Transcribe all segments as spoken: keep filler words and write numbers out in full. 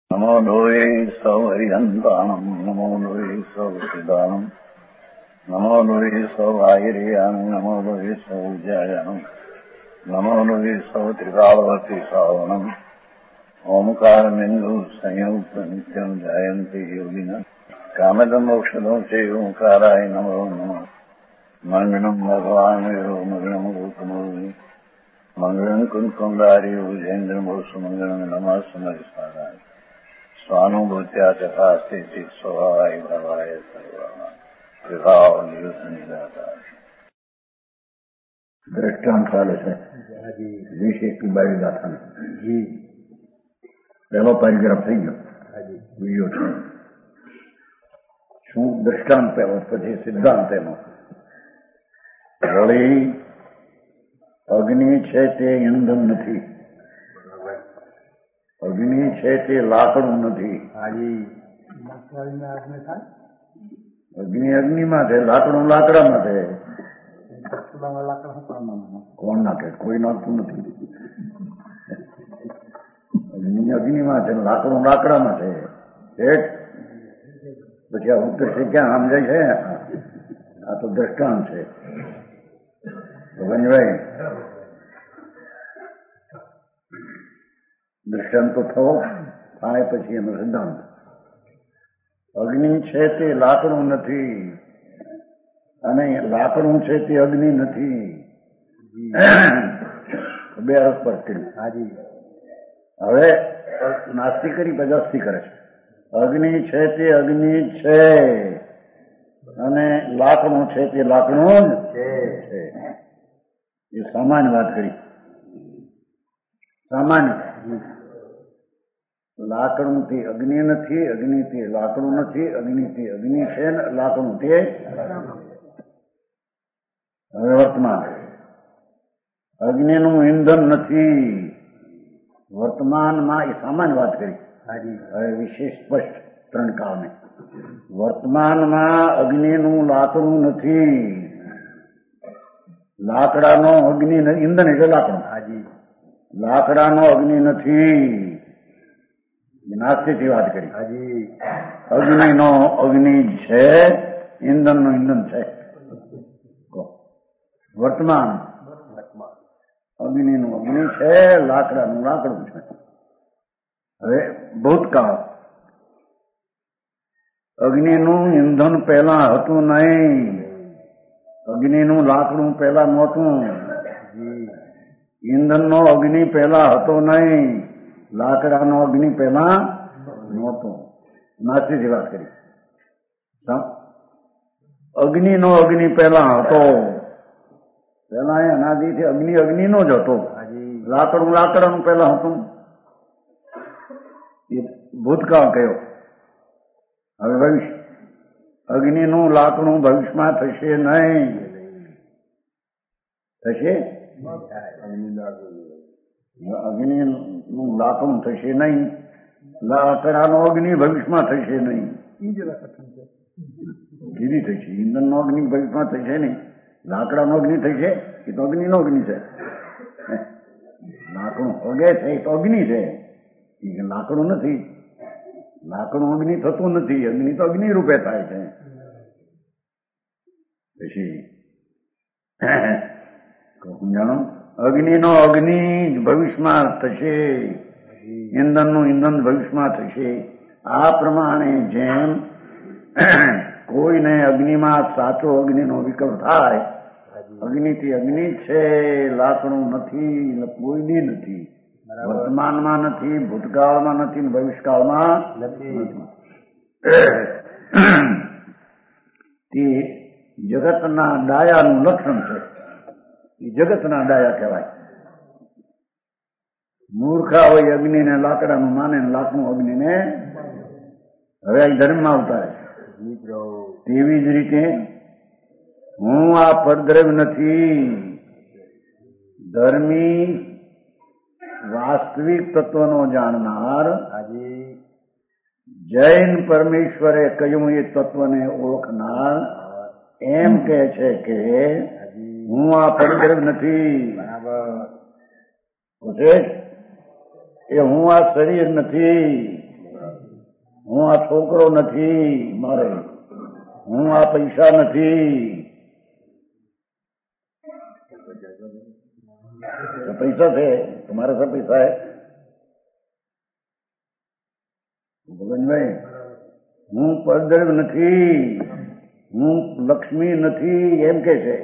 નમો લોહે સૌહરિહંતાણમ નમો લોહે સૌસિદાનમ નમો લોહે સૌઆયર્યાન નમો લોહે સૌજાયાનમ નમો લોહે સૌત્રિકાળવતી સાવનમ ઓમકારમિંદુ સંયુક્ત નિત્યમ જાયંતી યોગિના કામદમોક્ષદો છે ઓંકારાય નમો નમઃ મંગળમ ભગવાન વિરો મંગળમ ગોતમોહિ મંગળમ કુંકુંડારી ઉજેન્દ્રમોસુ મંગળમ નમઃ સમરિસારાય સ્વાનુભૂત્યા તથા સ્થિતિ સ્વભાવાય ભાવાય સર્વા વિભાવ નિદાતા દ્રષ્ટાંત ચાલે છે વીસ એકવી બાવીસ દાખલ પહેલો પેરેગ્રાફ થઈ ગયો બીજો છે શું દ્રષ્ટાંત પહેલો પછી સિદ્ધાંત એનો વળી અગ્નિ છે તે ઇંધન નથી, અગ્નિ છે તે લાકડું નથી. અગ્નિ અગ્નિમાં છે, લાકડું લાકડામાં છે. કોણ નાખે? કોઈ નાખતું નથી. અગ્નિ અગ્નિમાં છે, લાકડું લાકડામાં છે. પછી આ ઉત્તર છે ક્યાં સમજાય છે? આ તો દ્રષ્ટાંત છે. ભગવાનભાઈ દ્રષ્ટાંત તો થવો થાય પછી એનો સિદ્ધાંત. અગ્નિ છે તે લાકડું નથી અને લાકડું છે તે અગ્નિ નથી. બે અર્થ પર કર્યું. હવે નાસ્તી કરી પજાસ્તી કરે છે. અગ્નિ છે તે અગ્નિ છે અને લાકડું છે તે લાકડું જ છે. એ સામાન્ય વાત કરી. સામાન્ય લાકડુંથી અગ્નિ નથી, અગ્નિથી લાકડું નથી, અગ્નિથી અગ્નિ છે ને લાકડું તે. હવે વર્તમાન અગ્નિનું ઇંધન નથી. વર્તમાનમાં એ સામાન્ય વાત કરી. હવે વિશેષ સ્પષ્ટ ત્રણ કાળને. વર્તમાનમાં અગ્નિનું લાકડું નથી. લાકડાનો અગ્નિ ઇંધન એટલે લાકડું. લાકડાનો અગ્નિ નથી. નાસ્તીથી વાત કરી. અગ્નિનો અગ્નિ છે, ઇંધનનું ઇંધન છે. વર્તમાન અગ્નિનું અગ્નિ છે, લાકડાનું લાકડું છે. હવે ભૂતકાળ અગ્નિનું ઇંધન પહેલા હતું નહીં, અગ્નિનું લાકડું પહેલા નહોતું, ઇંધનનો અગ્નિ પહેલા હતો નહીં, લાકડાનો અગ્નિ પહેલા નહોતો. નાસ્તીથી વાત કરી. અગ્નિનો અગ્નિ પહેલા હતો. પહેલા એ અનાદિથી અગ્નિ અગ્નિનો જ હતો. લાકડું લાકડાનું પહેલા હતું. એ ભૂતકાળ કયો. હવે ભવિષ્ય અગ્નિનું લાકડું ભવિષ્યમાં થશે નહીં. થશે? અગ્નિનું લાકડું થશે નહીં, લાકડાનો અગ્નિ ભવિષ્યમાં થશે નહીં. કીધી થશે. ઇંધનનો અગ્નિ ભવિષ્યમાં થશે નહીં. લાકડાનો અગ્નિ થશે એ તો અગ્નિનો અગ્નિ છે. લાકડું અગે છે એ તો અગ્નિ છે, એ લાકડું નથી. લાકડું અગ્નિ થતું નથી. અગ્નિ તો અગ્નિ રૂપે થાય છે. પછી જાણો અગ્નિનો અગ્નિ ભવિષ્યમાં થશે, ઇંધનનું ઇંધન ભવિષ્યમાં થશે. આ પ્રમાણે જેમ કોઈને અગ્નિમાં સાચો અગ્નિનો વિકલ્પ થાય, અગ્નિથી અગ્નિ છે, લાકડું નથી, કોઈની નથી. વર્તમાનમાં નથી, ભૂતકાળમાં નથી, ભવિષ્યકાળમાં નથી. તે જગતના ડાયાનું લક્ષણ છે. એ જગતના ડાયા કહેવાય. મૂર્ખા હોય અગ્નિને લાકડાનું માને, લાકડું અગ્નિને. હવે આ ધર્મમાં અવતારે. તેવી જ રીતે હું આ પરદ્રવ્ય નથી. ધર્મી વાસ્તવિક તત્વનો જાણનાર જૈન પરમેશ્વરે કહ્યું એ તત્વને ઓળખનાર એમ કે છે કે હું આ પરદ્રવ્ય નથી. એ હું આ શરીર નથી. હું આ છોકરો નથી મારે, હું આ પૈસા નથી. પૈસા છે તમારા સબ પૈસા હે ભગવાનભાઈ. હું પરદ્રવ નથી, હું લક્ષ્મી નથી એમ કે છે.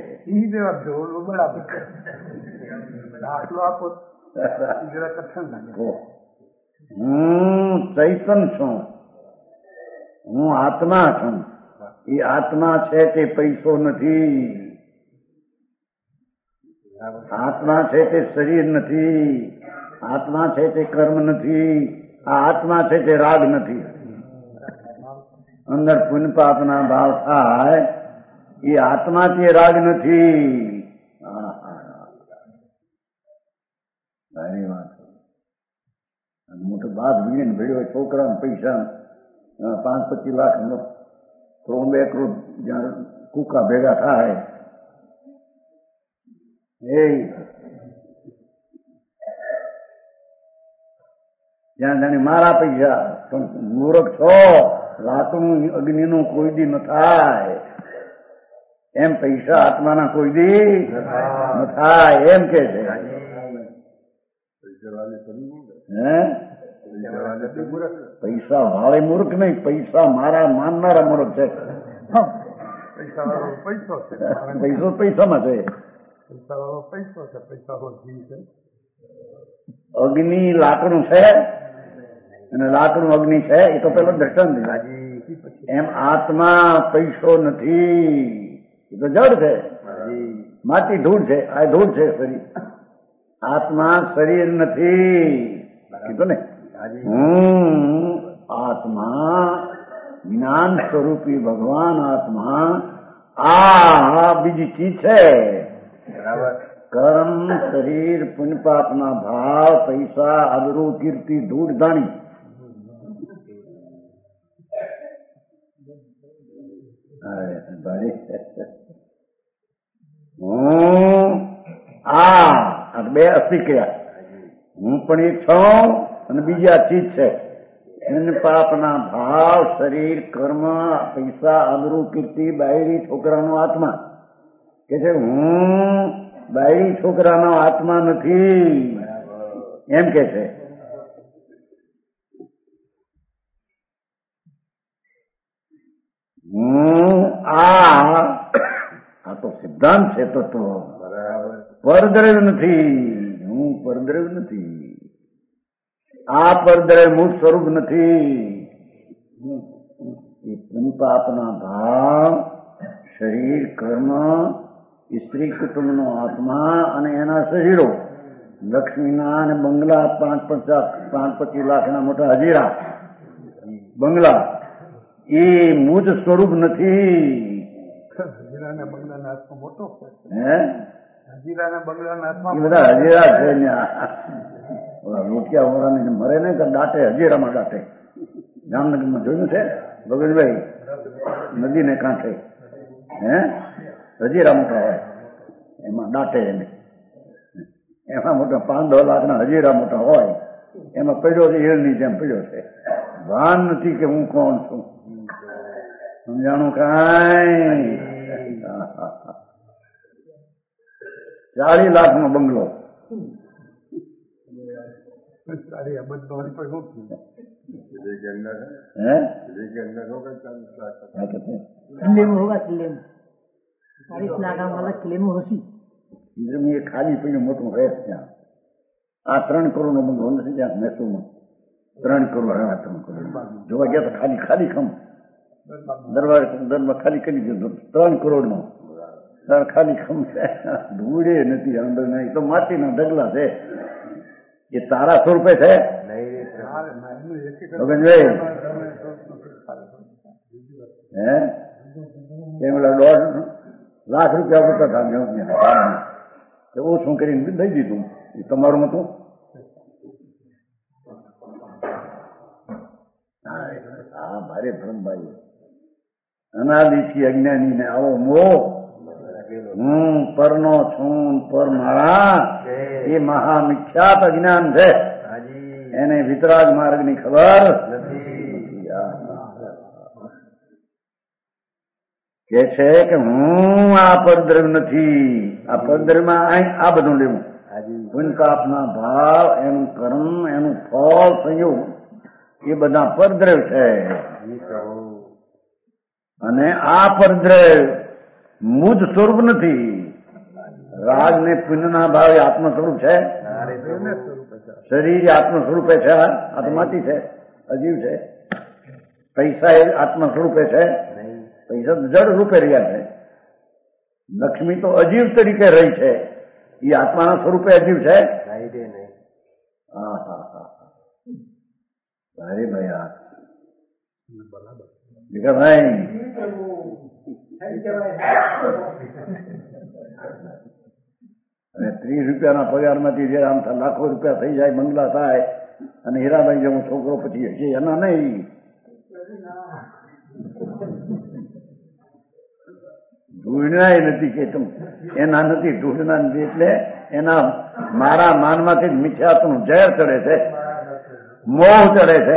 હું ચૈતન છું, હું આત્મા છું. એ આત્મા છે તે પૈસો નથી, આત્મા છે તે શરીર નથી, આત્મા છે તે કર્મ નથી, આ આત્મા છે તે રાગ નથી. અંદર પુણ્ય પાપના ભાવ થાય એ આત્મા તે રાગ નથી. સારી વાત. મોટો બાદ વીણ ભેળ્યો છોકરા પૈસા પાંચ પચીસ લાખ કરોડ બે કરોડ જ્યાં કુકા ભેગા થાય એ જ્યાં જાણે મારા પૈસા. પણ મૂર્ખ છો, લાતનું અગ્નિનું કોઈ દી ન થાય એમ પૈસા આત્માના કોઈ દી ન થાય એમ કે છે. હે પૈસા વાળે મૂર્ખ નહીં, પૈસા મારા માનનારા મૂર્ખ છે. પૈસો પૈસામાં છે. અગ્નિ લાકડું છે અને લાકડું અગ્નિ છે એ તો પેલો દ્રષ્ટાંત. એમ આત્મા પૈસો નથી, એ તો જડ છે, માટી ધૂળ છે. આ ધૂળ છે શરીર. આત્મા શરીર નથી કીધું ને. હું આત્મા જ્ઞાન સ્વરૂપી ભગવાન આત્મા. આ બીજી ચીજ છે. કર્મ, શરીર, પુણ્ય પાપના ભાવ, પૈસા, આબરૂ, કીર્તિ, ધૂળ ધાણી. હું આ બે અસ્થિ કયા. હું પણ એક છું અને બીજા ચીજ છે. પુણ્ય પાપના ભાવ, શરીર, કર્મ, પૈસા, આબરૂ, કીર્તિ, બાયરી, છોકરાનો આત્મા કે છે. હું બાયરી છોકરાનો આત્મા નથી એમ કે છે. હું આ આ તો સિદ્ધાંત છે. તો તો પરદ્રવ નથી, હું પરદ્રવ નથી. આ પરદ્રવ મૂળ સ્વરૂપ નથી. એ પુણ્યપાપના ભાવ, શરીર, કર્મ, સ્ત્રી કુટુંબનો આત્મા અને એના શરીરો, લક્ષ્મીના અને બંગલા, પાંચ પચાસ પાંચ પચીસ લાખના મોટા હજીરા બંગલા, એ મૂળ સ્વરૂપ નથી. હજીરાના બંગલાના હાથમાં મોટો હે હજીરાના બંગલાના હાથમાં બધા હજીરા છે. રોટિયા વાળાને મરે ને તો દાટે, હજીરામાં દાટે. જામનગરમાં જોયું છે ભગતભાઈ, નદીને કાંઠે હે હજીરા મોટા હોય, એમાં દાટે એને. એમાં મોટા પાંચ દસ લાખના હજીરા મોટા હોય, એમાં પડ્યો છે ઈળની જેમ પડ્યો છે. ભાન નથી કે હું કોણ છું. સમજાણું કાંઈ? ચાલીસ લાખ નો બંગલો. ખાલી પડ્યું મોટું રહેશ ત્યાં. આ ત્રણ કરોડ નો બંગલો નથી ત્યાં મહેસૂલમાં. ત્રણ કરોડ હા ત્રણ કરોડ જોવા ગયા તો ખાલી ખાલી ખમ દરબાર દરમાં ખાલી કરી દીધો. ત્રણ કરોડ નો ખાલી ખમ છે. ધૂળે નથી અંદર નહીં, તો માટીના ઢગલા છે. એ તારા સ્વરૂપે છે. હે એમ દોઢ લાખ રૂપિયા પડતા હતા, ઓછું કરીને દઈ દીધું. એ તમારું હતું. હા ભારે બ્રહ્મભાઈ અનાદિથી અજ્ઞાની ને આવો મોહ. હું પરનો છું, પર મારા, એ મહામિખ્યાત અજ્ઞાન છે. એને વિતરાગ માર્ગ ની ખબર નથી. કે છે કે હું આ પરદ્રવ્ય નથી. આ પરદ્રવ્યમાં અહીં આ બધું લેવું. પુનકાપના ભાવ, એનું કર્મ, એનું ફળ, સંયોગ, એ બધા પરદ્રવ્ય છે. અને આ પરદ્રવ્ય મુજ સ્વરૂપ નથી. રાગ ને પુણ્યના ભાવે આત્મ સ્વરૂપ છે. શરીર આત્મ સ્વરૂપે છે, આત્માથી છે, અજીવ છે. પૈસા એ આત્મ સ્વરૂપે છે, પૈસા જડ રૂપે રહ્યા છે. લક્ષ્મી તો અજીવ તરીકે રહી છે, એ આત્માના સ્વરૂપે અજીવ છે. હા હા હા ભાઈ ભાઈ હા ભાઈ અને ત્રીસ રૂપિયાના પગારમાંથી જે આમ લાખો રૂપિયા થઈ જાય, બંગલા થાય, અને હીરાભાઈ જેવો છોકરો પછી હશે એના નહીં. ઢૂંઢના નથી કે તું એના નથી, ઢૂંઢના નથી. એટલે એના મારા માનમાંથી મિથ્યાત્વનું ઝેર ચડે છે, મોહ ચડે છે.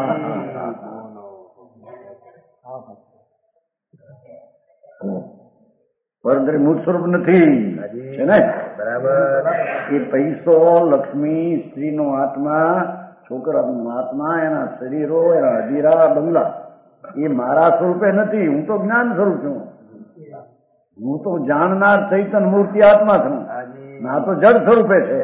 પરદ્રવ્ય મૂળ સ્વરૂપ નથી છે ને. બરાબર. એ પૈસો, લક્ષ્મી, સ્ત્રીનો આત્મા, છોકરાનું આત્મા, એના શરીરો, એના અધીરા, બંગલા, એ મારા સ્વરૂપે નથી. હું તો જ્ઞાન સ્વરૂપ છું. હું તો જાણનાર ચૈતન મૂર્તિ આત્મા છું. ના તો જડ સ્વરૂપે છે.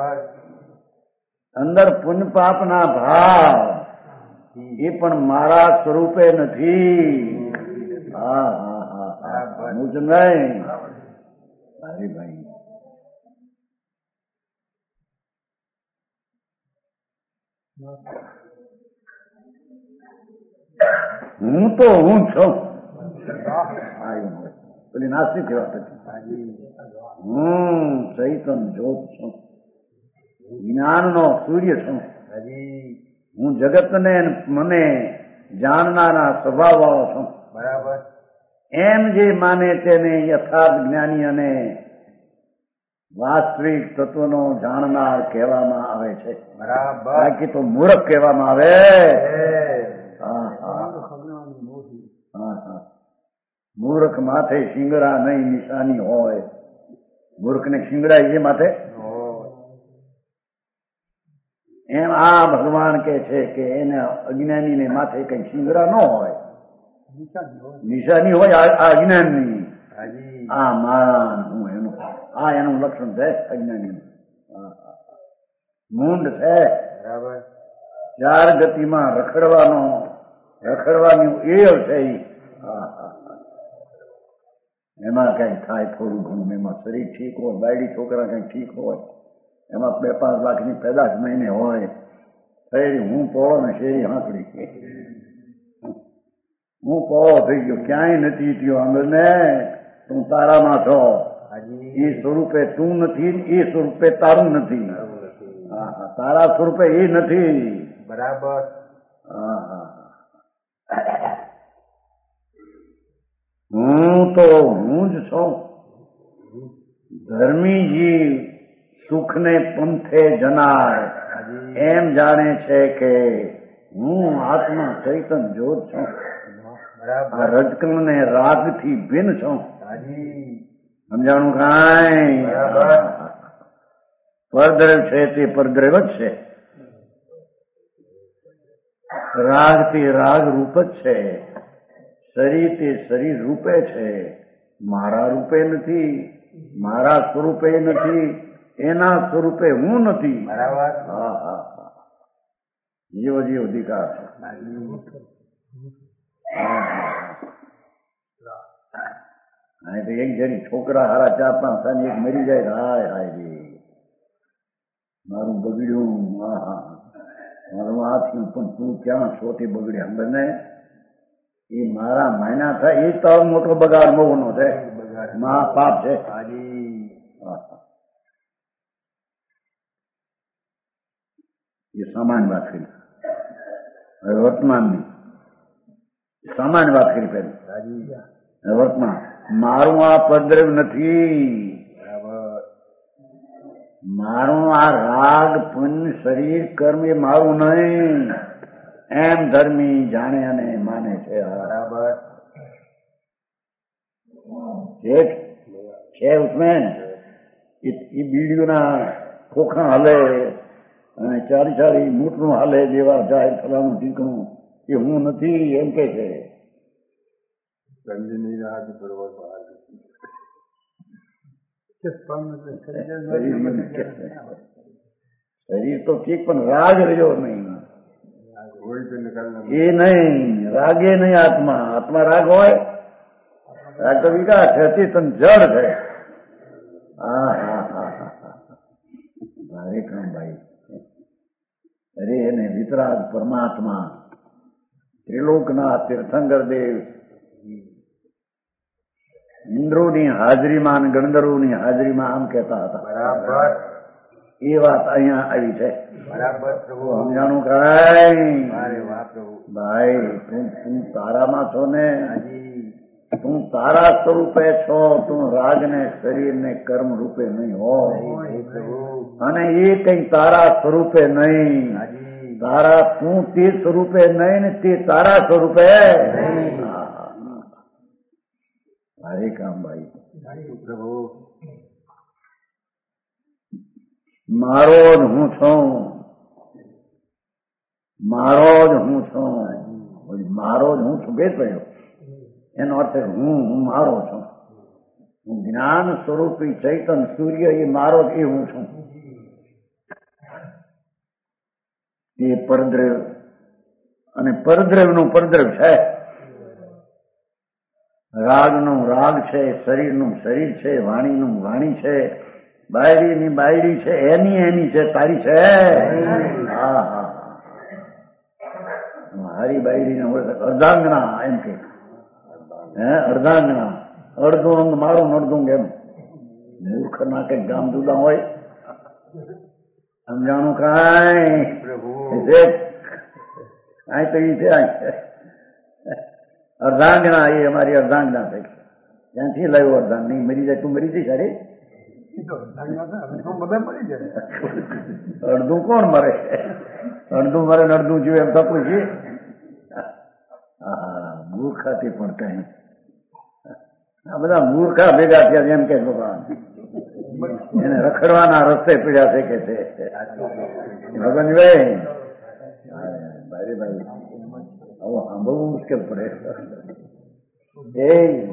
અંદર પુણ્ય પાપના ભાવ એ પણ મારા સ્વરૂપે નથી. હા હા હા હા હું જ નહીં. અરે ભાઈ હું તો હું છું. પેલી નાસ્તિક વાત હતી. હું ચૈતન જ્યોત છું, જ્ઞાનનો સૂર્ય છું. હું જગતને મને જાણનારા સ્વભાવ વાળો છું. બરાબર. એમ જે માને તેને યથાર્થ જ્ઞાની અને વાસ્તવિક તત્વનો જાણનાર કહેવામાં આવે છે. બરાબર. બાકી તો મૂર્ખ કહેવામાં આવે. હા હા હા. મૂર્ખ માથે શિંગડા નહીં નિશાની હોય. મૂર્ખને શિંગડા એ માથે. એમ આ ભગવાન કે છે કે એના અજ્ઞાનીને માથે કઈ શિંગડા ન હોય, નિશાની હોય આ અજ્ઞાનની. આ માન હું એનું, આ એનું લક્ષણ છે અજ્ઞાની. મૂંડ છે. બરાબર. ચાર ગતિમાં રખડવાનો, રખડવાની એવ છે. એમાં કઈ થાય થોડું ઘણું. એમાં શરીર ઠીક હોય, બાયડી છોકરા કઈ ઠીક હોય, એમાં બે પાંચ લાખની પેદાશ મહિને હોય. શેરી હું પોળો ને શેરી હાંકડી. હું પોળો થઈ ગયો, ક્યાંય નથી થયો. આંગળને તું તારામાં છો. એ સ્વરૂપે તું નથી, એ સ્વરૂપે તારું નથી. તારા સ્વરૂપે એ નથી. બરાબર. હા હા. હું તો હું જ છું. ધર્મી જીવ સુખને પંથે જનાર એમ જાણે છે કે હું આત્મા ચૈતન જ્યોત છું. આ રજકણ ને રાગ થી ભિન્ન છું. સમજાણું કાંઈ? પરદ્રવ્ય છે તે પરદ્રવ્ય જ છે. રાગ તે રાગ રૂપ જ છે. શરીર તે શરીર રૂપે છે. મારા રૂપે નથી, મારા સ્વરૂપે નથી, એના સ્વરૂપે હું નથી. બરાબર. હા હા હા. જીવ જીવ અધિકાર છે. હા તો એક જરી છોકરા હારા ચાર પાંચ સાની એક મરી જાય. હાય હાય રે મારું બગડ્યું. હા હા મારું આ થયું, પણ તું ક્યાં છો તે બગડે. હમને એ મારા માયના થાય એ તો મોટો બગાડ મોહનો છે. મહા પાપ છે. એ સામાન્ય વાત કરી. હવે વર્તમાનની સામાન્ય વાત કરી. પેલી વર્તમાન મારું આ પરદ્રવ્ય નથી. મારું આ રાગ પુણ્ય શરીર કર્મ એ મારું નહીં. એમ ધર્મી જાણે અને માને છે. બરાબર. एक है उसमें ये बीड़ियों ना खोखा हले चारी चारी मूठનું હાલે દેવા જાય ફલાણું ઠીકણું એ હું નથી એમ કે છે. શરીર તો ઠીક પણ રાગ રહ્યો નહીં એ નહીં રાગે નહીં આત્મા આત્મા રાગ હોય રાગ તો વિકાસ છે ચેતન જળ છે. હા હા હા હા ભારે કામ ભાઈ. અરે એને વિતરાગ પરમાત્મા ત્રિલોકનાથ તીર્થંકર દેવ ઇન્દ્રોની હાજરીમાં ગણધર્વોની હાજરીમાં આમ કહેતા હતા. બરાબર એ વાત અહીંયા આવી છે. બરાબર સમજાણું કાંઈ ભાઈ તું તું તારામાં છો ને તું તારા સ્વરૂપે છો. તું રાગ ને શરીર ને કર્મ રૂપે નહીં હો અને એ કઈ તારા સ્વરૂપે નહીં. તારા તું તે સ્વરૂપે નહીં ને તે તારા સ્વરૂપે ભારે કામ ભાઈ. મારો જ હું છું મારો જ હું છું મારો જ હું છું બે પડ્યો એનો અર્થ હું હું મારો છું. હું જ્ઞાન સ્વરૂપી ચૈતન સૂર્ય એ મારો જ એ હું છું. એ પરદ્રવ અને પરદ્રવનું પરદ્રવ છે. રાગનું રાગ છે શરીરનું શરીર છે વાણીનું વાણી છે બાયડીની બાયડી છે એની એની છે તારી છે. હા હા મારી બાયડીને અર્ધાંગના એમ કે હે અર્ધાંગના અડધું અંગ મારું અડધું એમ. મૂર્ખ ના કઈક ગામ જુદા હોય સમજાણું કાંઈ કાંઈ તો એ છે અર્ધાંગના એ અમારી અર્ધાંગના થઈ. ત્યાંથી લાવ્યો અર્ધાંગ નહીં મરી જાય તું મરી જઈશ. અરે અડધું કોણ મરે અડધું મરે ને અડધું જોયું એમ થતું છે. હા મૂર્ખાથી પણ કઈ આ બધા મૂર્ખા ભેગા થયા એમ કે ભગવાન એને રખડવાના રસ્તે પીડ્યા છે કે છે ભગવાન ભાઈ ભાઈ ભાઈ હવે સાંભળવું મુશ્કેલ પડે. એ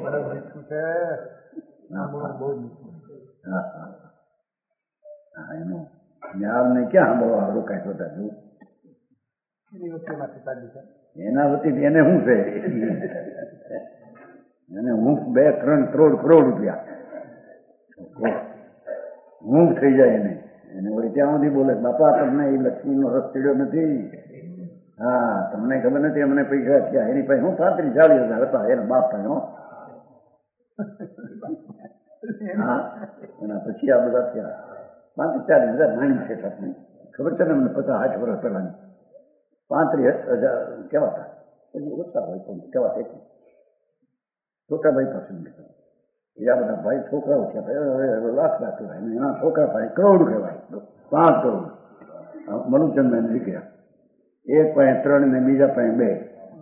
એનું જ્ઞાન ને ક્યાં સાંભળવા હારું કઈ શોધા જવું એના વતી એને શું છે એને હું બે ત્રણ કરોડ કરોડ રૂપિયા હું થઈ જાય એને એને વળી ત્યાં સુધી બોલે બાપા તમને એ લક્ષ્મીનો રસ ચડ્યો નથી. હા તમને ખબર નથી અમને પૈસા થયા એની પાસે હું પાંત્રીસ ચાલીસ હજાર હતા એના બાપ પાસે હો. હા એના પછી આ બધા થયા પાંત્રીસ ચાલીસ હજાર નાની છે નહીં ખબર છે ને અમને પચાસ આઠ વર્ષ પહેલાની પાંત્રીસ હજાર કેવાતા પછી ઓછા હોય પણ કેવાતા એટલી છોટા ભાઈ પાસે બીજા બધા ભાઈ છોકરાઓ છે લાખ લાખ કહેવાય એના છોકરા ભાઈ કરોડ કહેવાય પાંચ કરોડ મનુચંદ ને નીકળ્યા એક પાસે ત્રણ ને બીજા પાસે બે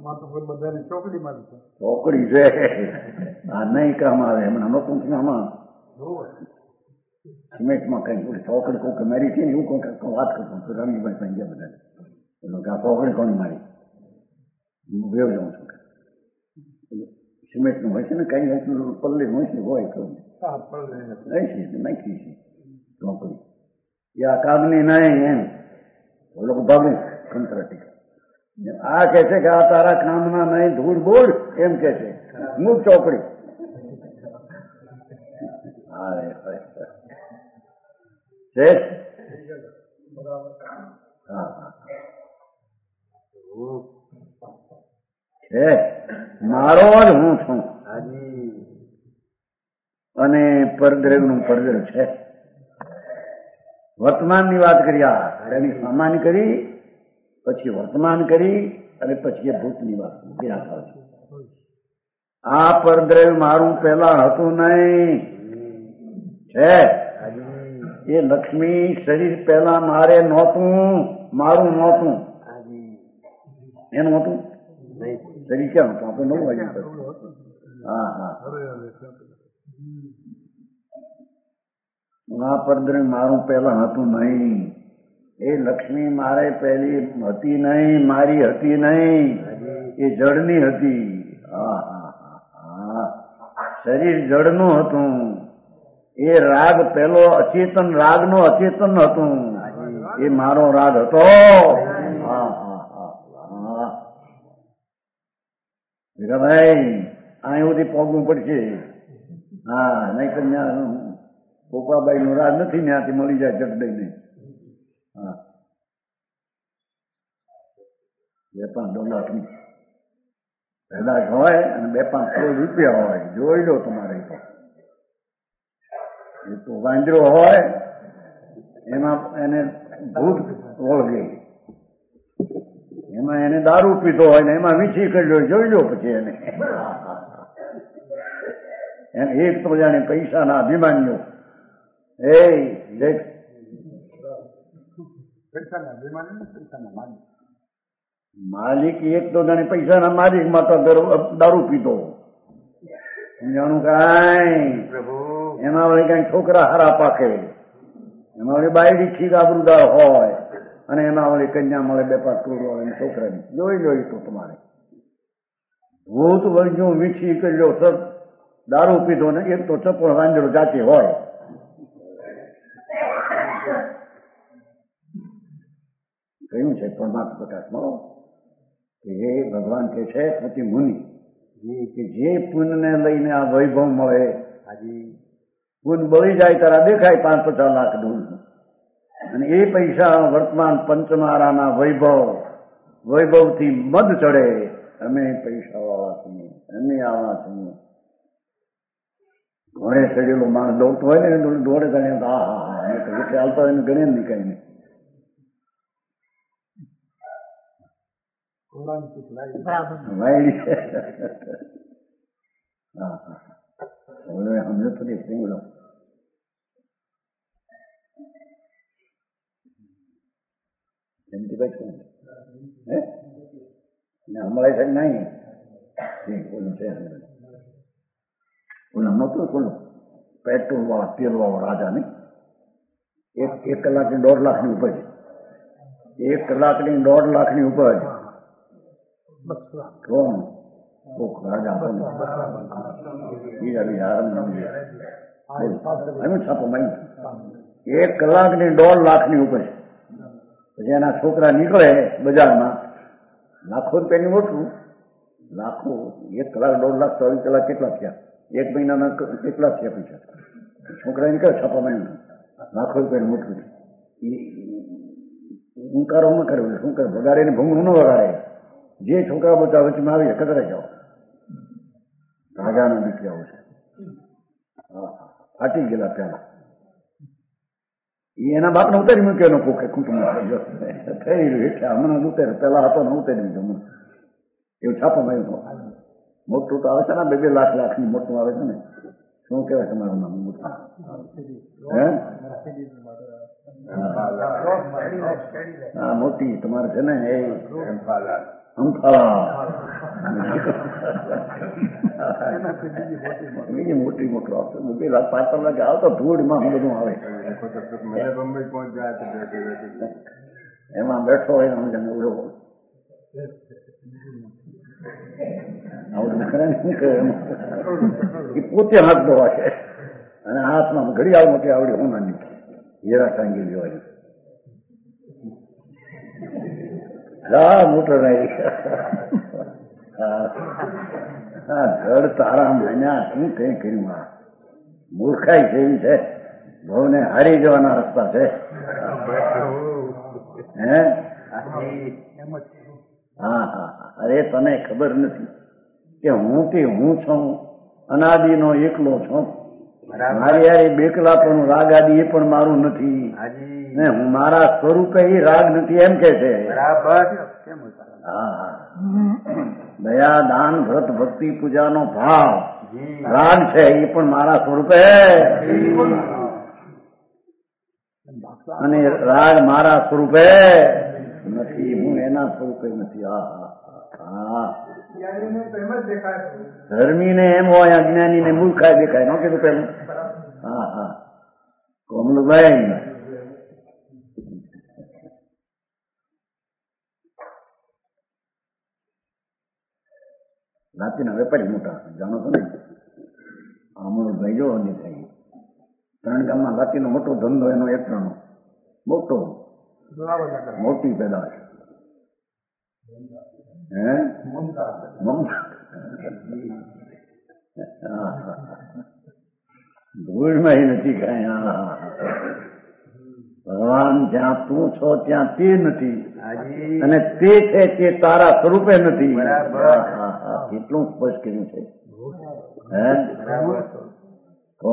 ચોકડી છે. આ નહીં કામ આવે હમણાં નતું આમાં સિમેન્ટમાં કઈ ચોકડી કોઈક મારી છે ને એવું કોઈ વાત કરતો રમીભાઈ પાસે ગયા બધા એનો કે આ ચોકડી કોની મારી હું વેવ જાઉં છું સિમેન્ટનું હોય છે ને કઈ પલ્લી હોય છે હોય કહું નાખી નાખી છે ચોકડી એ આ કામની નહીં એમ લોકો ભાગું કંતરાટી આ કે છે કે આ તારા કામના નહીં ધૂળ બોલ એમ કે છે મૂક ચોકડી. છે મારો જ હું છું અને પરદ્રવનું પરદ્રવ છે. વર્તમાનની વાત કર્યા એની સામાન્ય કરી પછી વર્તમાન કરી અને પછી એ ભૂતની વાત આ પરદ્રવ મારું પેલા હતું નહીં છે. એ લક્ષ્મી શરીર પેલા મારે નહોતું મારું નહોતું એનું હતું શરીર ક્યાં હતું આપણે નવું આવ્યું. હા હા આ પરદ્ર મારું પહેલા હતું નહીં, એ લક્ષ્મી મારે પહેલી હતી નહીં, મારી હતી નહીં, એ જળની હતી. હા હા હા, શરીર જળનું હતું. એ રાગ પેલો અચેતન રાગનો અચેતન હતું, એ મારો રાગ હતો. હા હા હા હા ભાઈ, અહીં સુધી પહોંચવું પડશે. હા, નહીં તો ત્યાં પોપાબાઈ નું રાજ નથી, ત્યાંથી મળી જાય જગદઈ નહીં. હા, બે પાંચ ડોલરની પેદાશ હોય અને બે પાંચ કરોડ રૂપિયા હોય, જોઈ લો તમારે. એ તો વાંદરો હોય એમાં એને ભૂત ઓળગે, એમાં એને દારૂ પીધો હોય ને એમાં વીછી કર્યો, જોઈ લો પછી એને. એને એક તો જાણે પૈસાના અભિમાનીઓ, એ દેખ માલિક એક તો જાણે પૈસાના માલિક માતા દારૂ પીતો, જાણું કાંઈ એમાં વળી કઈ છોકરા હારા પાકે, એમાં વળી બાયડી ઠીક આબરૂદાર હોય અને એમાં વળી કન્યા મળે બે પાંચ કરોડ વાળા છોકરાની. જોઈ લો તો તમારે ભૂત વર્ગ્યું વીછી કર્યો, સર દારૂ પીધો ને એક તો ચપળ વાંદરો જાતિ હોય. કહ્યું છે પરમાત્મા પ્રકાશમાં કે હે ભગવાન કે છે પ્રતિ મુનિ કે જે પુણ્યને લઈને આ વૈભવ મળે, પુણ્ય બળી જાય તારા દેખાય પાંચ પચાસ લાખ દૂર, અને એ પૈસા વર્તમાન પંચમારાના વૈભવ વૈભવથી મદ ચડે. અમે પૈસા વાળા છીએ, અમે આવા છીએ. ઘોડે ચડેલો માણસ દોડતો હોય ને દોડે ગણે, હા હા હા એટલે ચાલતો હોય ને ગણે નહીં કઈ નહીં. સમજો તો બોલો જયંતિભાઈ શું હે હમણાં સાહેબ નહીં બોલું છે બોલો નહોતું બોલો પેટ્રોલ વાળા તેલ વાળો રાજા નહીં, એક એક કલાકની દોઢ લાખની ઉપજ, એક કલાકની દોઢ લાખની ઉપજ. કોણ રાજા છાપો એક કલાકની દોઢ લાખની ઉપજ. પછી એના છોકરા નીકળે બજારમાં, લાખો રૂપિયાની ઓછું, લાખો એક કલાક દોઢ લાખ ચોવીસ કલાક કેટલા થયા, એક મહિનાના કેટલા થયા પૈસા. છોકરા નીકળે છાપામાં લાખો રૂપિયાનું મોટું. હુંકારો ન કરે, શું કરે, વગાડે ને ભૂંગળું ન વગાડે. જે છોકરા બધા વચમાં આવી કતરાઈ જાઓ, રાજાના દીકરાઓ છે. હા ફાટી ગયેલા પેલા એના બાપને ઉતારી મૂક્યો કોકે કુટુંબ થઈ રહ્યું હમણાં ઉતારે, પેલા હતો ને ઉતારી મૂક્યો હમણાં. એવું છાપામાં આવ્યું. મોટું તો આવે છે ને, બે બે લાખ લાખ ની મોટું આવે છે ને. શું કહેવાય તમારું નામ? મોટું હે હા મોટી તમારે છે ને એ બીજી મોટી મોટું આવશે, બે લાખ પાંચ પાંચ લાખ આવતો ધૂળમાં બધું આવે. એમાં બેઠો હોય ઉડો આવું કરે ને શું કહે એ પોતે હાથતો વાગે અને હાથમાં ઘડિયાળ મોટી આવડી હું નાની હીરા ટાંગી લેવાની. હા મોટર આવી હા ઘર તારા માન્યા શું કઈ કર્યું. આ મૂર્ખાઈ જેવી છે, ભવને હારી જવાના રસ્તા છે. હે હા હા અરે તને ખબર નથી કે હું કે હું છું અનાદિનો એકલો છું. મારી યાર બેકલા પણ રાગ આદિ એ પણ મારું નથી ને હું મારા સ્વરૂપે એ રાગ નથી એમ કે છે. હા દયા દાન વ્રત ભક્તિ પૂજાનો ભાવ રાગ છે એ પણ મારા સ્વરૂપે, અને રાગ મારા સ્વરૂપે નથી, હું એના સ્વરૂપે નથી. હા હા હા, ધર્મીને એમ હોય, અજ્ઞાનીને મૂર્ખાય દેખાય. ન કીધું પેલું? હા હા, કોમલભાઈ રાતીના વેપારી મોટા જાણો છો ને, અમૃતભાઈ જો દેખાય. ત્રણ ગામમાં રાતીનો મોટો ધંધો એનો એકનો મોટો, મોટી પેદાશ. હે ધૂળમાં નથી કઈ. ભગવાન જ્યાં તું છો ત્યાં તે નથી, અને તે છે તે તારા સ્વરૂપે નથી. કેટલું સ્પષ્ટ કર્યું છે. હે તો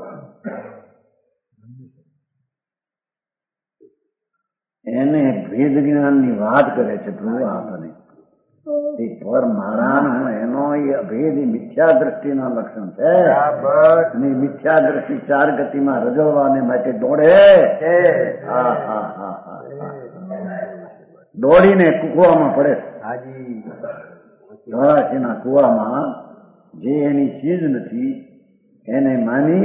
એને ભેદ જ્ઞાન ની વાત કરે છે પ્રભુ આપણને. તે પર મારા એનો અભેદ મિથ્યા દ્રષ્ટિના લક્ષણ છે. અને મિથ્યા દ્રષ્ટિ ચાર ગતિમાં રજળવાને માટે દોડે. હા હા હા હા, દોડીને કુવામાં પડે. ચોરાશીના કુવામાં જે એની ચીજ નથી એને માની,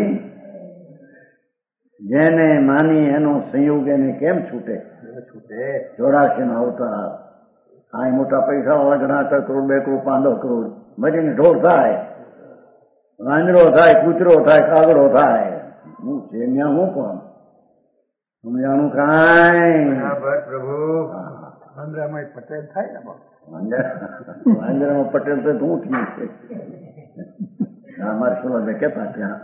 જેને માની એનો સંયોગ એને કેમ છૂટે? ચોરાશી નો અવતાર. આ મોટા પૈસા વાળા ઘણા કરોડ, બે કરોડ, પાંચ કરોડ મરીને ઢોર થાય, વાંદરો થાય, કૂતરો થાય, કાગડો થાય. હું છે ત્યાં હું પણ સમજાણું કાંઈ. પ્રભુ વાંદરામાં પટેલ થાય ને, વાંદરામાં પટેલ તો હું થયું છે. અમારે શું કેતા ત્યાં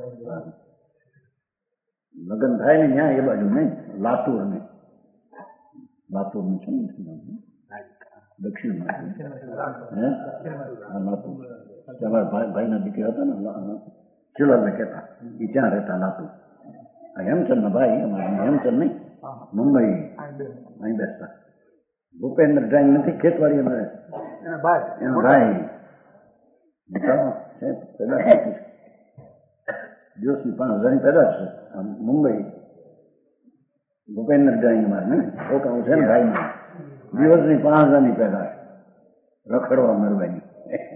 લગ્ન થાય ને ત્યાં એ બાજુ નહીં, લાતુર ને લાતુર નું છે ને દક્ષિણમાં. હે હા, લાતુર. તમારા ભાઈ ભાઈના દીકરા હતા ને ચિલોર કહેતા, એ ત્યાં રહેતા લાતુર. હેમચંદ ના ભાઈ, અમારે હેમચંદ નહીં, મુંબઈ અહીં બેસતા. ભૂપેન્દ્ર ડ્રાઈવ નથી, ખેતવાડી અમારે એનો ભાઈ દિવસની પાંચ હજારની પેદા છે મુંબઈ. ભૂપેન્દ્ર ડ્રાઈવ મારે ને છોકરાઓ છે ને ભાઈમાં, દિવસની પાંચ હજારની પેદા રખડવા મરવાની.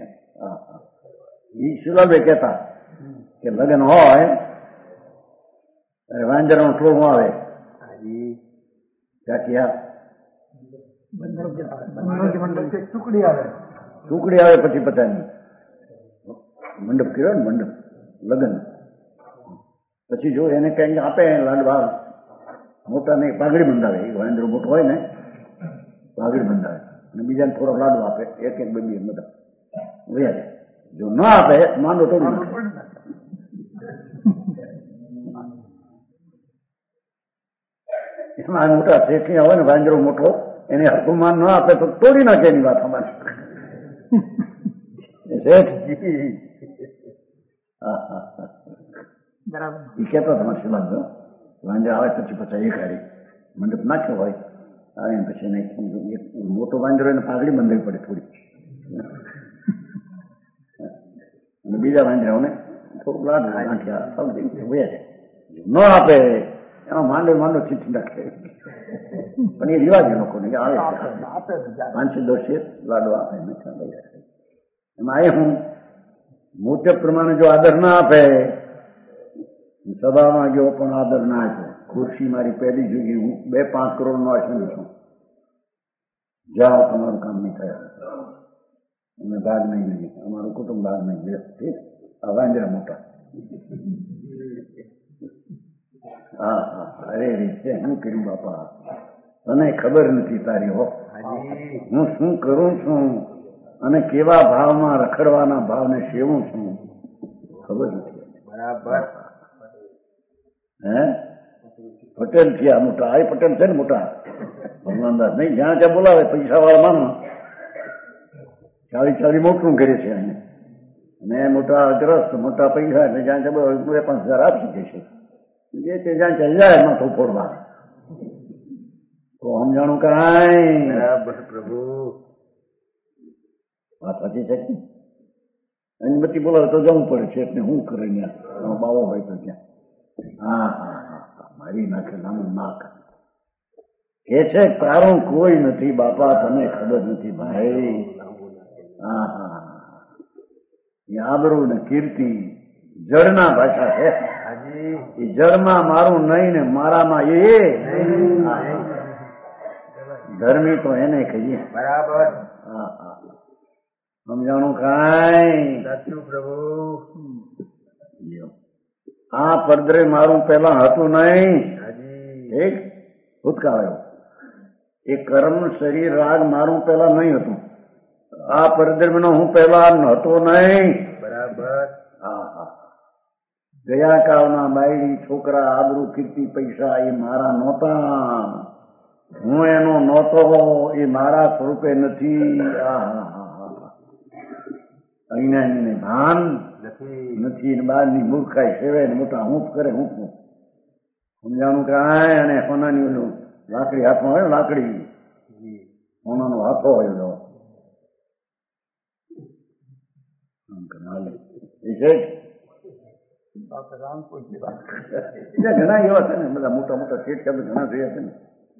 એ શિલાભાઈ કહેતા કે લગ્ન હોય ત્યારે વાંજરાનું ટોળું આવે ચાકિયા ટુકડી આવે ટુકડી આવે પછી પતાની મંડપ કર્યો ને મંડપ લગ્ન. પછી જો એને કઈ આપે લાડવા મોટા ને પાઘડી બંધાવે. એ વાંદરો મોટો હોય ને પાઘડી બંધાવે અને બીજાને થોડો લાડવો આપે, એક એક બે બે બધા વ્યાજે. જો ન આપે માંડો તોડી નાખે. એમાં મોટા શેઠિયા હોય ને વાંદરો મોટો, એને હરખું માન ન આપે તો તોડી નાખે એની વાત અમારે. શેઠજી એ કહેતો તમારે શિલાંગ વાંદરા આવે પછી પછી એક હારી મંડપ નાખ્યો હોય આવે પછી એને મોટો વાંદરો એને પાઘડી બંધાવી પડે થોડી, અને બીજા વાંદરાઓને થોડુંક લાડ નાખ્યા વ્યા ન આપે એમાં માંડો માંડો ચીઠી નાખે. પણ એ રિવાજ લોકોને આવે પાંચસો દોષે લાડો આપે. એમાં એ હું મુજબ પ્રમાણે જો આદર ના આપે, સભામાં ગયો પણ આદર ના આપ્યો, ખુરશી મારી પહેલી જગ્યાએ હું બે પાંચ કરોડ નો આશમી છું, જાઓ તમારું કામ નહીં થયા, અમે ભાગ નહીં લઈએ, અમારું કુટુંબ ભાગ નહીં લે. આ વાંદરા મોટા. હા હા, અરે રીતે શું કર્યું બાપા, તને ખબર નથી તારી હો હું શું કરું છું અને કેવા ભાવમાં રખડવાના ભાવને સેવું છું ખબર નથી. બરાબર. હે પટેલ થયા મોટા. આ પટેલ છે ને મોટા ભગવાનદાસ નહીં, જ્યાં ત્યાં બોલાવે પૈસા વાળા માનો ચાલી ચાલી મોટું કરે છે અહીંયા. અને મોટા ગ્રસ્ત મોટા પૈસા એટલે જ્યાં ત્યાં બોલાવે બે પાંચ હજાર આપી દે છે. જે તે જ્યાં ત્યાં જાય માથું ફોડવા તો સમજાણું કાંઈ. બરાબર પ્રભુ વાત સાચી છે. એની બધી બોલાવે તો જવું પડે છે એટલે હું કરે ત્યાં બાવો હોય તો ત્યાં. હા હા હા, મારી નાખે નાનું નાક કે છે તારું કોઈ નથી બાપા, તને ખબર નથી ભાઈ. હા હા, આબરૂ ને કીર્તિ જળના ભાષા છે. એ જળમાં મારું નહીં ને મારામાં એ ધર્મી તો એને કહીએ. બરાબર. હા હા, સમજાણું કાંઈ? સાચું પ્રભુ. આ પરદ્રે મારું પેલા હતું નહીં. એક ભૂતકાળ એ કર્મ શરીર રાગ મારું પેલા નહીં હતું. આ પરદ્રવ્ય નો હું પેલા હતો નહીં. બરાબર. હા હા, ગયા કાળના બાયડી છોકરા આબરૂ કીર્તિ પૈસા એ મારા નહોતા. હું એનો નહોતો, એ મારા સ્વરૂપે નથી. હા હા હા હા, અહીંયા ભાન નથી. બહારની મૂર્ખાઈ સેવાય ને મોટા હું કરે હું સમજાણું કાંઈ? અને સોનાની ઓલું લાકડી હાથમાં હોય, લાકડી સોનાનો હાથો હોય ઘણા એવા છે ને, બધા મોટા મોટા શેઠ શબ્દ ઘણા જોયા છે ને.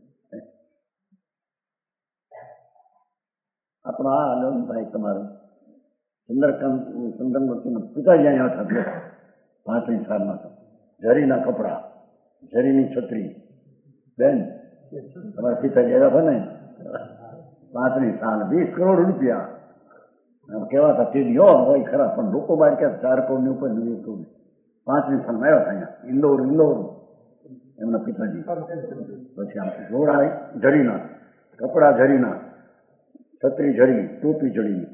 આપણો આ આનંદભાઈ તમારો ચંદ્રકાંત ચંદ્રમૂર્તિનો પિતાજી અહીંયા હતા પાંત્રીસ સાલના હતા. ઝરીના કપડા, ઝરીની છત્રી. બેન તમારા પિતાજી આવ્યા હતા ને પાંત્રીસ સાલ, વીસ કરોડ રૂપિયા કેવા હતા તેની હોય ખરા, પણ લોકો બહાર ક્યાં ચાર કરોડ ની ઉપર વીસ કરોડ પાંત્રીસ સાલમાં આવ્યા હતા અહીંયા ઇન્દોર. ઇન્દોર એમના પિતાજી. પછી આમ જોડા ઝરીના કપડા, ઝરીના છત્રી ઝરી, ટોપી ઝરીની,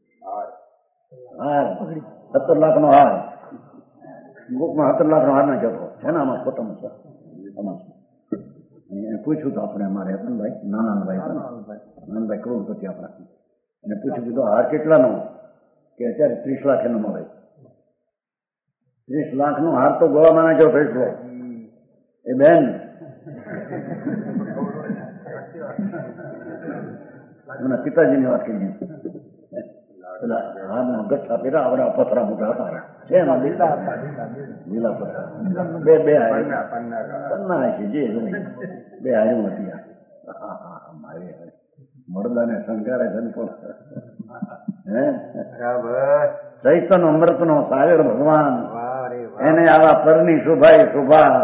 હાર સત્તર લાખ નો હાર. બુકમાં સત્તર લાખ નો હાર ના જતો છે ને આમાં પોતાનું છે. પૂછ્યું તો આપણે અમારે અનભાઈ નાનાભાઈ નાનાભાઈ કરોડપતિ આપણા, એને પૂછ્યું કીધું હાર કેટલાનો? કે અત્યારે ત્રીસ લાખ એનો મળે. ત્રીસ લાખ નો હાર તો ગોળામાં નાખ્યો ફેસલો એ બેન. એમના પિતાજીની વાત કરી પેલા હારના ગઠ્ઠા પહેરા આવડા પથરા મોટા હતા છે એમાં લીલા લીલા પથરા બે બે પન્ના છે જે બે હાર્યું હતી. હા હા, મારે મરદાને શંકારે છે હે ચૈતન અમૃત નો સાગર ભગવાન, એને આવા પરની શોભાઈ શોભા.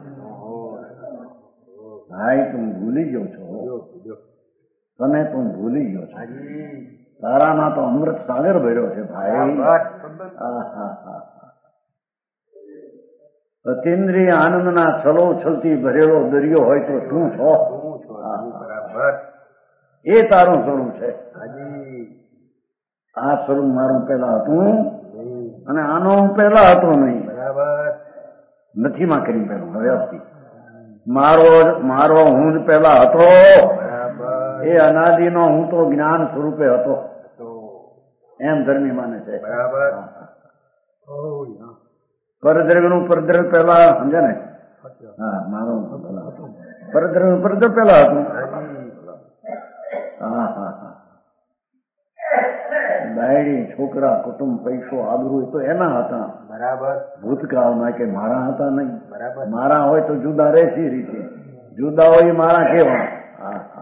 ભાઈ તું ભૂલી ગયો છો, તને તું ભૂલી ગયો છો. તારામાં તો અમૃત સાગર ભર્યો છે ભાઈ. અતિન્દ્રિય આનંદના છલો છલથી ભરેલો દરિયો હોય તો શું છો? એ તારું સ્વરૂપ છે. આ સ્વરૂપ મારું પેલા હતું અને આનો હું પેલા હતો નહીં. નથી માં કરી પેલું હવે હતી. મારો મારો હું જ પેલા હતો. એ અનાદિનો હું તો જ્ઞાન સ્વરૂપે હતો એમ ધર્મી માને છે. પરદ્રવ્ય નું પરદ્રવ્ય પેલા સમજે ને. હા, મારું પરદ્રવ્ય પરદ્રવ્ય પેલા હતું. હા હા હા, બાયડી છોકરા કુટુંબ પૈસો આબરૂ તો એના હતા. બરાબર. ભૂતકાળમાં કે મારા હતા નહીં. બરાબર. મારા હોય તો જુદા રહેશી રીતે, જુદા હોય મારા કેવા. હા હા,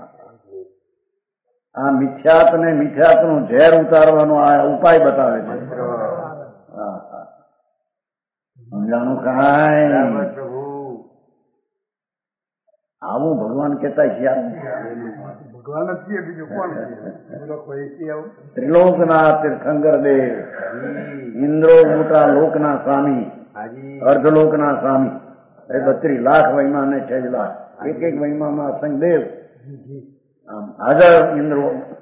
આ મિથ્યાત ને મિથ્યાત નું ઝેર ઉતારવાનો આ ઉપાય બતાવે છે. હા હા, સમજાણું કાંઈ? આવું ભગવાન કેતા છે. ભગવાન જ છે, બીજું કોણ? ત્રિલોકના તીર્થંકર દેવ, ઇન્દ્રો મોટા લોકના સ્વામી, અર્ધલોકના સ્વામી, એ બત્રીસ લાખ મહિમા ને છ લાખ એક એક મહિમામાં અસંગ દેવ હાજર ઇન્દ્રો.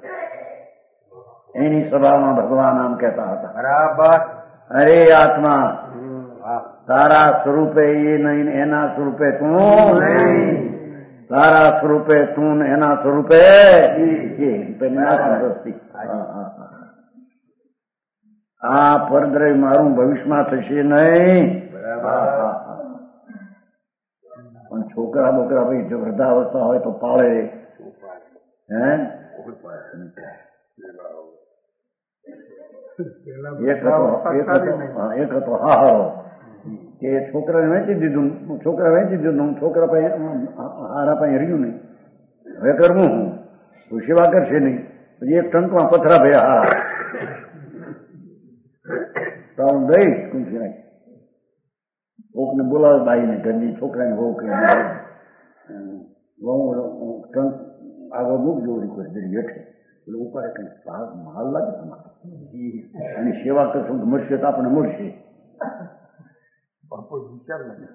એની સભામાં ભગવાન આમ કહેતા હતા. બરાબર. અરે આત્મા, તારા સ્વરૂપે એ નહીં, એના સ્વરૂપે તું નહીં. તારા સ્વરૂપે તું એના સ્વરૂપે આ પરદ્રવ્ય મારું ભવિષ્યમાં થશે નહીં. પણ છોકરા બોકરા ભાઈ જો વૃદ્ધાવસ્થા હોય તો પાળે. હે એક હતો એક હતો હારો કે છોકરાને વેચી દીધું, છોકરા વેચી દીધું, છોકરા પાસે હારા પાસે રહ્યું નહીં. હવે કરવું હું તો સેવા કરશે નહીં. પછી એક ટંકમાં પથરા ભયા હારા તો હું દઈશ કુંસી નાખી કોકને બોલાવે બાઈને ઘરની છોકરાને બહુ કઈ ટંક આગળ મૂકજો જરી હેઠે એટલે ઉપર કઈ માલ લાગે તમારે અને સેવા કરશું તો મળશે તો આપણે મળશે. વિચાર લાગે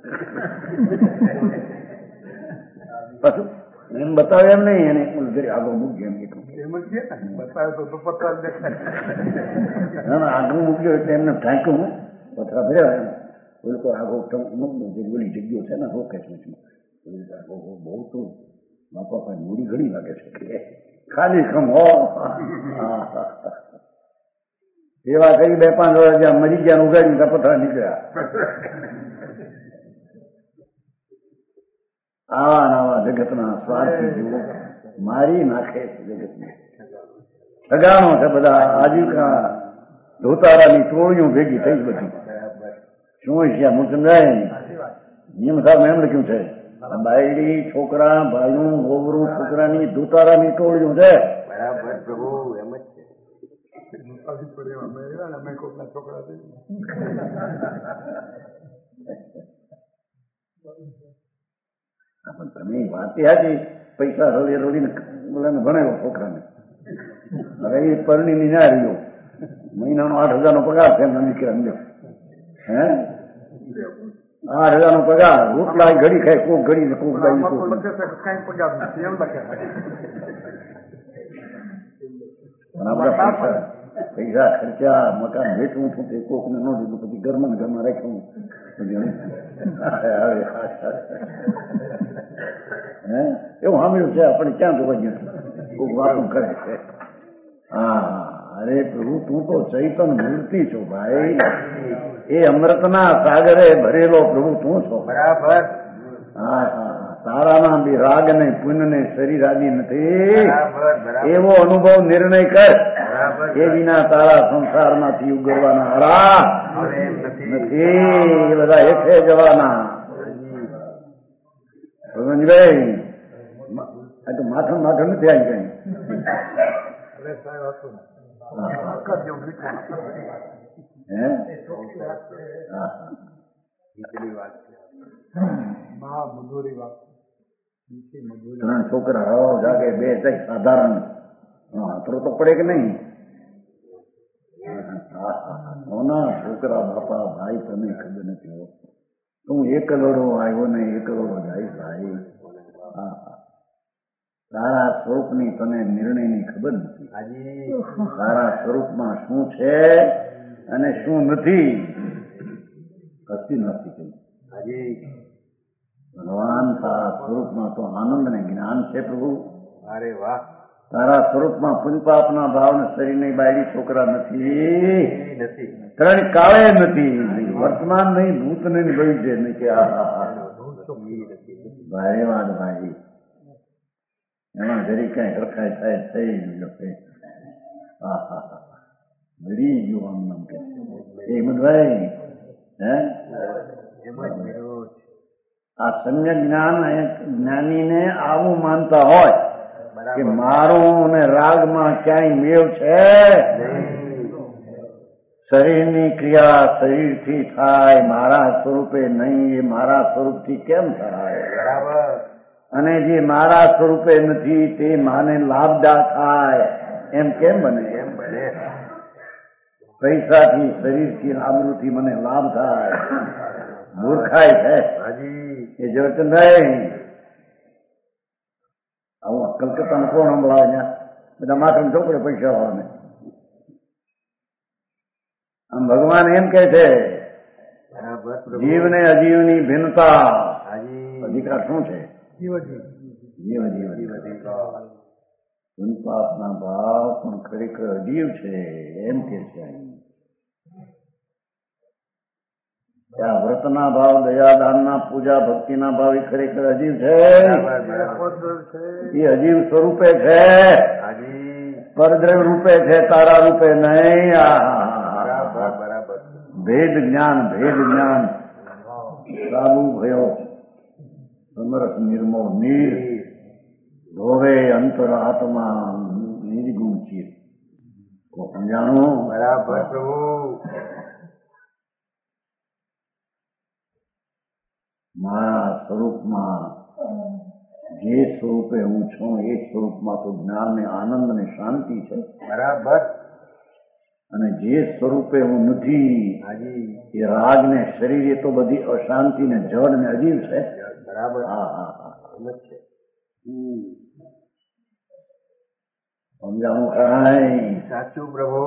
પાછું એમ બતાવે એમ નહીં એને જરી આગળ મૂકજો એમ એટલું એમ જ છે ને બતાવે તો પત્તા દેખાય. ના ના આગળ મૂકજો એટલે એમને ઢાંક્યું પથરા ભર્યા એમ લોકો આગળ ટંક મૂકજો જે ઓલી જગ્યાઓ છે ને રોકે છે બહુ તો બાપા પાસે મૂડી ઘણી લાગે છે ખાલી ખમ હો સેવા કરી બે પાંચ વર્ષ જ્યાં મરી ગયા ઉગાડી ત્યાં પથરા નીકળ્યા. આવા નવા જગતના સ્વાર્થી જીવો મારી નાખે છે જગતને. સગાનો છે બધા આજીવિકા ધોતારાની ટોળીઓ ભેગી થઈ બધી શું છે મુસંદાય નિયમ સાહેબ એમ લખ્યું છે બાયડી છોકરા ભાઈનું ગોબરું છોકરાની ધોતારાની ટોળીઓ છે. બરાબર પ્રભુ એમ જ છે. અમે કોકના છોકરા તમે વાત હાજી પૈસા રોલી રોલીને બોલાને ભણાવ્યો છોકરાને. હવે એ પરણીની ના રહ્યો મહિનાનો આઠ હજાર નો પગાર છે એમના દીકરા હે આઠ હજાર નો પગાર રોટલા ઘડી ખાય કોક ઘડી ને કોક બાઈ કઈ પગાર નથી એમ લખે. પૈસા પૈસા ખર્ચા મકાન વેચવું છું તે કોક ને ન દીધું પછી ઘરમાં ઘરમાં રાખ્યું. હે એવું સાંભળ્યું છે આપણે ક્યાં જોવા ગયું કોઈક વાતું કરે છે. હા અરે પ્રભુ તું તો ચૈતન મૂર્તિ છો ભાઈ. એ અમૃતના સાગરે ભરેલો પ્રભુ તું છો. બરાબર. હા હા તારાના બી રાગ ને પુણ્ય ને શરીર આદિ નથી. એવો અનુભવ નિર્ણય કર એ વિના તારા સંસારમાંથી ઉગરવાના હરા નથી. એ બધા હેઠે જવાના. ભગવાનભાઈ આ તો માથું માથું નથી આવી કઈ. ત્રણ છોકરા હો જાગે બે કઈ સાધારણ અતરો તો પડે કે નહીં. ના છોકરા બાપા ભાઈ તને ખબર નથી હો. તું એકલોડો આવ્યો ને એકલોડો જાય ભાઈ. હા તારા સ્વરૂપની તને નિર્ણયની ખબર નથી. તારા સ્વરૂપમાં શું છે અને શું નથી કશી નથી કહ્યું. ભગવાન તારા સ્વરૂપમાં તો આનંદ ને જ્ઞાન છે પ્રભુ. અરે વાહ. તારા સ્વરૂપમાં પુનપાપના ભાવ ને શરીરની બાયડી છોકરા નથી. ત્રણ કાળે નથી. વર્તમાન નહીં ભૂત નહીં ભવિષ્ય નહીં કે ભારે વાત ભાઈ. એમાં જરી કઈ હરખાય થાય થઈ ગયું. હા હા હા મરી ગયું આમ નામ કે હેમંતભાઈ. હે આ સમ્યક જ્ઞાન જ્ઞાનીને આવું માનતા હોય કે મારું ને રાગમાં ક્યાંય મેળ છે. શરીરની ક્રિયા શરીરથી થાય મારા સ્વરૂપે નહીં. એ મારા સ્વરૂપથી કેમ થાય? અને જે મારા સ્વરૂપે નથી તે માને લાભદાયક થાય એમ કેમ બને? એમ બને પૈસાથી શરીરથી આબરૂથી મને લાભ થાય મૂર્ખાઈ છે. એ જવચંદભાઈ આવું કલકત્તામાં કોણ સંભળાવે ત્યાં બધા માથે ચોપડે પૈસા વાળાને. આમ ભગવાન એમ કે છે જીવને અજીવની ભિન્નતા. અધિકાર શું છે? જીવ જીવ પુનપાપના ભાવ પણ ખરેખર અજીવ છે એમ કે છે. ત્યાં વ્રતના ભાવ દયાદાનના પૂજા ભક્તિના ભાવ એ ખરેખર અજીવ છે. એ અજીવ સ્વરૂપે છે. પરદ્રવ રૂપે છે તારા રૂપે નહીં. ભેદ જ્ઞાન ભેદ જ્ઞાન સાબુ ભયો સમરસ નિર્મળ નીર ધોવે અંતરાત્મા નિર્ગુણ ચિત. તો સમજાણું? બરાબર પ્રભુ. મારા સ્વરૂપમાં જે સ્વરૂપે હું છું એ સ્વરૂપમાં તો જ્ઞાન ને આનંદ ને શાંતિ છે. બરાબર. અને જે સ્વરૂપે હું નથી હાજી. એ રાગ ને શરીર એ તો બધી અશાંતિ ને જડ ને અજીવ છે. બરાબર. હા હા હા એમ જ છે. સમજાણું કાંઈ? સાચું પ્રભુ.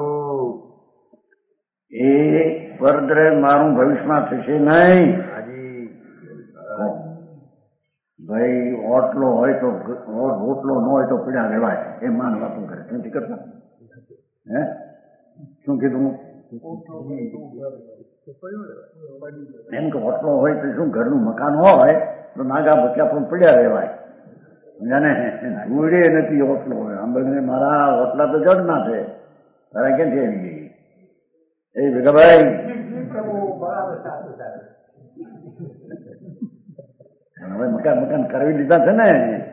એ પરદ્રવ્ય મારું ભવિષ્યમાં થશે નહીં. હાજી. ભાઈ ઓટલો હોય તો રોટલો ન હોય તો પીડા લેવાય એ માન વાતું કરે નથી કરતા. હે શું કીધું? એમ કે ઓટલો હોય તો શું ઘરનું મકાન હોય તો નાગા બચ્યા પણ પીડ્યા રહેવાય. સમજાને? ધૂળે નથી ઓટલો હોય. આંબળને મારા ઓટલા તો જડ ના છે. તારા ક્યાંથી આવી ગઈ? એ ભેગાભાઈ હવે મકાન મકાન કરાવી લીધા છે ને.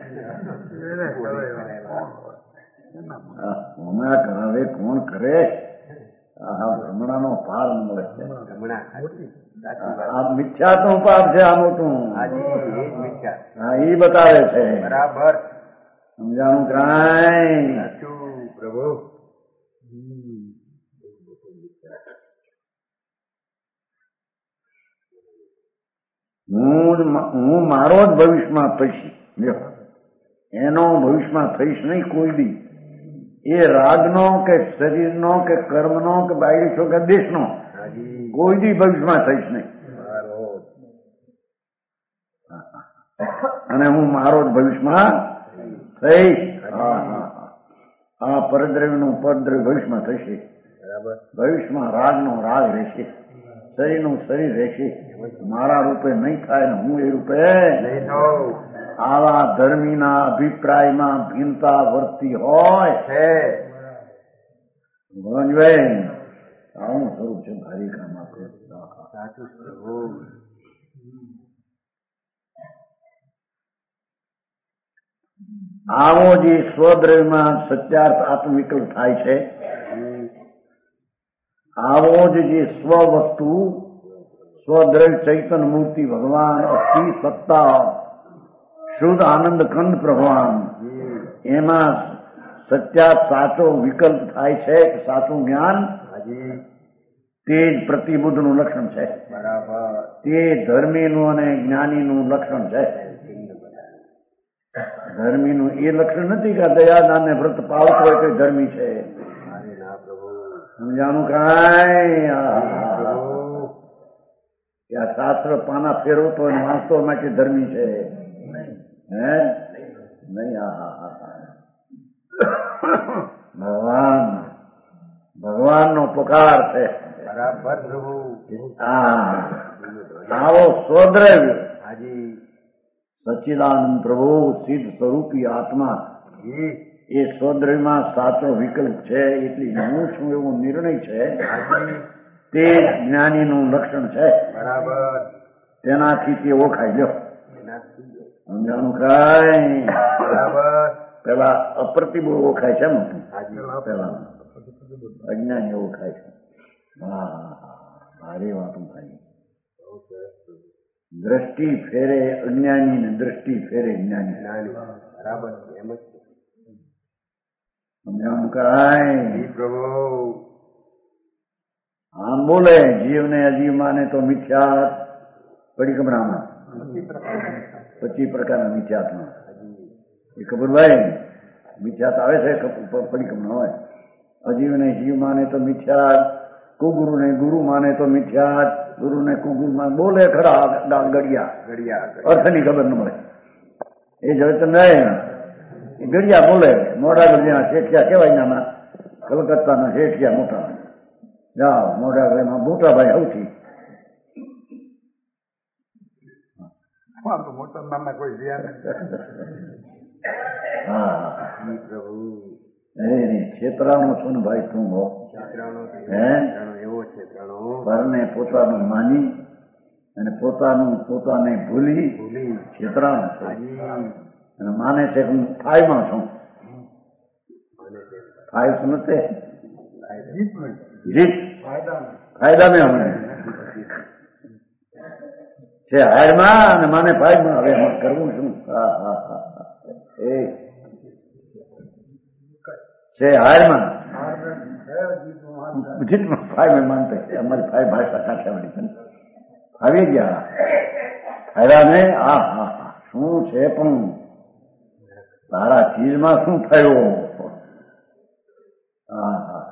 હમણાં કરાવે કોણ કરે? હમણાં નો પાર મળે છે. આ મિથ્યા નું પાપ છે. આ મોટું હા એ બતાવે છે. બરાબર. સમજાણું કાંઈ? સાચું પ્રભુ. હું હું મારો જ ભવિષ્યમાં થઈશ. એનો ભવિષ્યમાં થઈશ નહીં કોઈ દી. એ રાગનો કે શરીરનો કે કર્મનો કે બાયડીશો કે દેશનો કોઈ દી ભવિષ્યમાં થઈશ નહીં. અને હું મારો જ ભવિષ્યમાં થઈશ. હા હા હા આ પરદ્રવ્યનું પરદ્રવ્ય ભવિષ્યમાં થશે. ભવિષ્યમાં રાગનો રાગ રહેશે, શરીરનું શરીર રહેશે. મારા રૂપે નહીં થાય ને હું એ રૂપે આવા ધર્મીના અભિપ્રાયમાં ભિન્નતા વર્તી હોય છે. આવું સ્વરૂપ છે ભારિકામાં. આવો જે સ્વદ્રવ્યમાં સત્યાર્થ આત્મવિકલ્પ થાય છે, આવો જ જે સ્વ વસ્તુ સ્વદ્રવ્ય ચૈતન્ય મૂર્તિ ભગવાન અસ્થિ સત્તા શુદ્ધ આનંદ ખંડ ભગવાન એમાં સત્યાર્થ સાચો વિકલ્પ થાય છે, સાચું જ્ઞાન તે જ પ્રતિબુદ્ધનું લક્ષણ છે. તે ધર્મીનું અને જ્ઞાનીનું લક્ષણ છે. ધર્મીનું એ લક્ષણ નથી કે દયાદાન ને વ્રત પાળતો હોય તો ધર્મી છે. સમજાણું કાંઈ? આ શાસ્ત્ર પાના ફેરવતો હોય વાંચતો માટે ધર્મી છે. હે નહીં? હા હા હા ભગવાન ભગવાન નો પકાર છે. આવો સ્વદ્રવ્ય સચ્ચિદાનંદ પ્રભુ સિદ્ધ સ્વરૂપી આત્મા એ સ્વદ્રવ્યમાં સાચો વિકલ્પ છે. એટલી હું છું એવો નિર્ણય છે. તે જ્ઞાનીનું લક્ષણ છે. તેનાથી તે ઓળખાય. લો સમજાણું કાંઈ? પેલા અપ્રતિબોધ ઓળખાય છે. મોટું પેલા અજ્ઞાની ઓળખાય છે. હા ભારે વાતું થાય. દ્રષ્ટિ ફેરે અજ્ઞાની ને દ્રષ્ટિ ફેરે જ્ઞાની. સમજાણું કાંઈ? આમ બોલે જીવ ને અજીવ માને તો મિથ્યા પરિક્રમણામાં પચીસ પ્રકારના મિથ્યાત્મા એ ખબર ભાઈ. મિથ્યાત આવે છે પરિક્રમણા હોય. અજીવ ને જીવ માને તો મિથ્યાત, કુગુરુ ને ગુરુ માને તો મિથ્યાત, ગુરુ ને કુગુરુ માને બોલે ખરા ગડિયા અર્થની ખબર ન મળે. એ જવે નહીં ગડિયા બોલે. મોડા ગડિયા શેઠિયા કેવાય નામાં કલકત્તાના શેઠિયા મોટા જાઓ મોટા ભાઈમાં મોટા ભાઈ સૌથી મોટા નાના કોઈ ધ્યાન. હા છેતરાણો છો ને ભાઈ તું હો. હે પરને પોતાનું માની અને પોતાનું પોતાને ભૂલી છેતરાણો છો. અને માને છે કે હું ફાઈવમાં છું. ફાઈવ શું નથી જીત ફાયદા મેં હમણે છે હારમાં અને માને ફાઈવમાં. હવે એમાં કરવું શું? હા હા હા એ છે હારમાં જીતમાં ફાઈવ મેં માનતા. અમારી ફાઈવ ભાષા કાઠિયાવાડી છે. આવી ગયા ફાયદા ને. આ હા હા શું છે પણ તારા ચીજમાં શું થયું? હા હા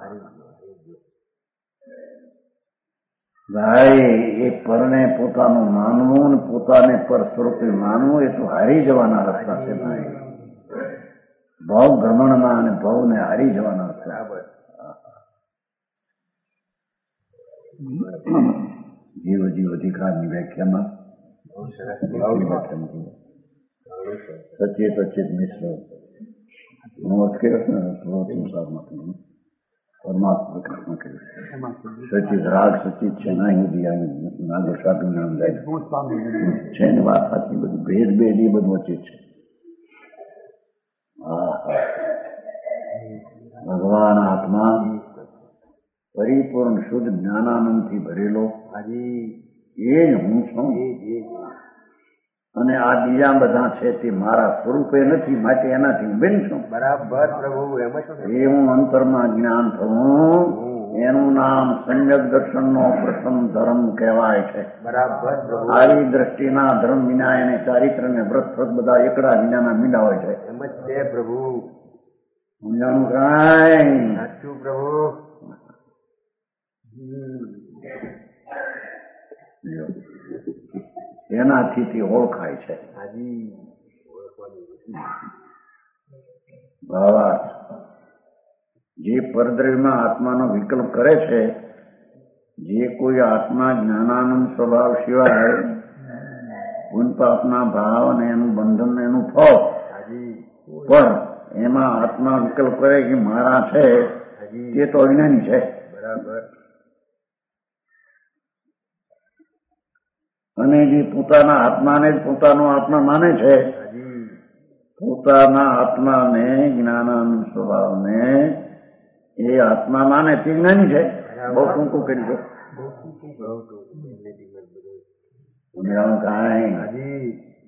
ભાઈ એ પરને પોતાનું માનવું ને પોતાને પર સ્વરૂપે માનવું એ તો હારી જવાના રસ્તા છે ભાઈ. ભાવ ભ્રમણમાં અને ભાવને હારી જવાના રસ્તા. જીવ જીવ અધિકારની વ્યાખ્યામાં સચેત અચેત મિશ્ર પરમાત્મા કૃષ્ણ કહ્યું. સચિત રાગ સચિત છે ના નાગર સાધુ નામ જાય છે ને વાત સાચી. બધું ભેદ ભેદ એ બધું અચિત છે. હા ભગવાન આત્મા પરિપૂર્ણ શુદ્ધ જ્ઞાનાનંદથી ભરેલો એ જ હું છું. અને આ બીજા બધા છે તે મારા સ્વરૂપે નથી, માટે એનાથી ભિન્ન છું. બરાબર પ્રભુ. એમાં શું એ હું અંતરમાં જ્ઞાન થવું એનું નામ સમ્યક દર્શનનો પ્રથમ ધર્મ કહેવાય છે. બરાબર પ્રભુ. આવી દ્રષ્ટિના ધર્મ વિના એને ચારિત્ર ને વ્રત વ્રત બધા એકડા વિનાના મીંડા હોય છે. એમ જ છે પ્રભુ. સમજાણું કાંઈ? સાચું પ્રભુ. એનાથી તે ઓળખાય છે. ભાવાર્થ જે પરદ્રવ્યમાં આત્માનો વિકલ્પ કરે છે, જે કોઈ આત્મા જ્ઞાનાનંદ સ્વભાવ સિવાય પુનપાપના ભાવ અને એનું બંધન એનું ફળ પણ એમાં આત્મા વિકલ્પ કરે કે મારા છે તે તો અજ્ઞાની છે. બરાબર. અને જે પોતાના આત્માને જ પોતાનો આત્મા માને છે, પોતાના આત્માને જ્ઞાનાનંદ સ્વભાવને એ આત્મા માને તે જ્ઞાની છે. બહુ ટૂંકું કરી દો. કાંઈ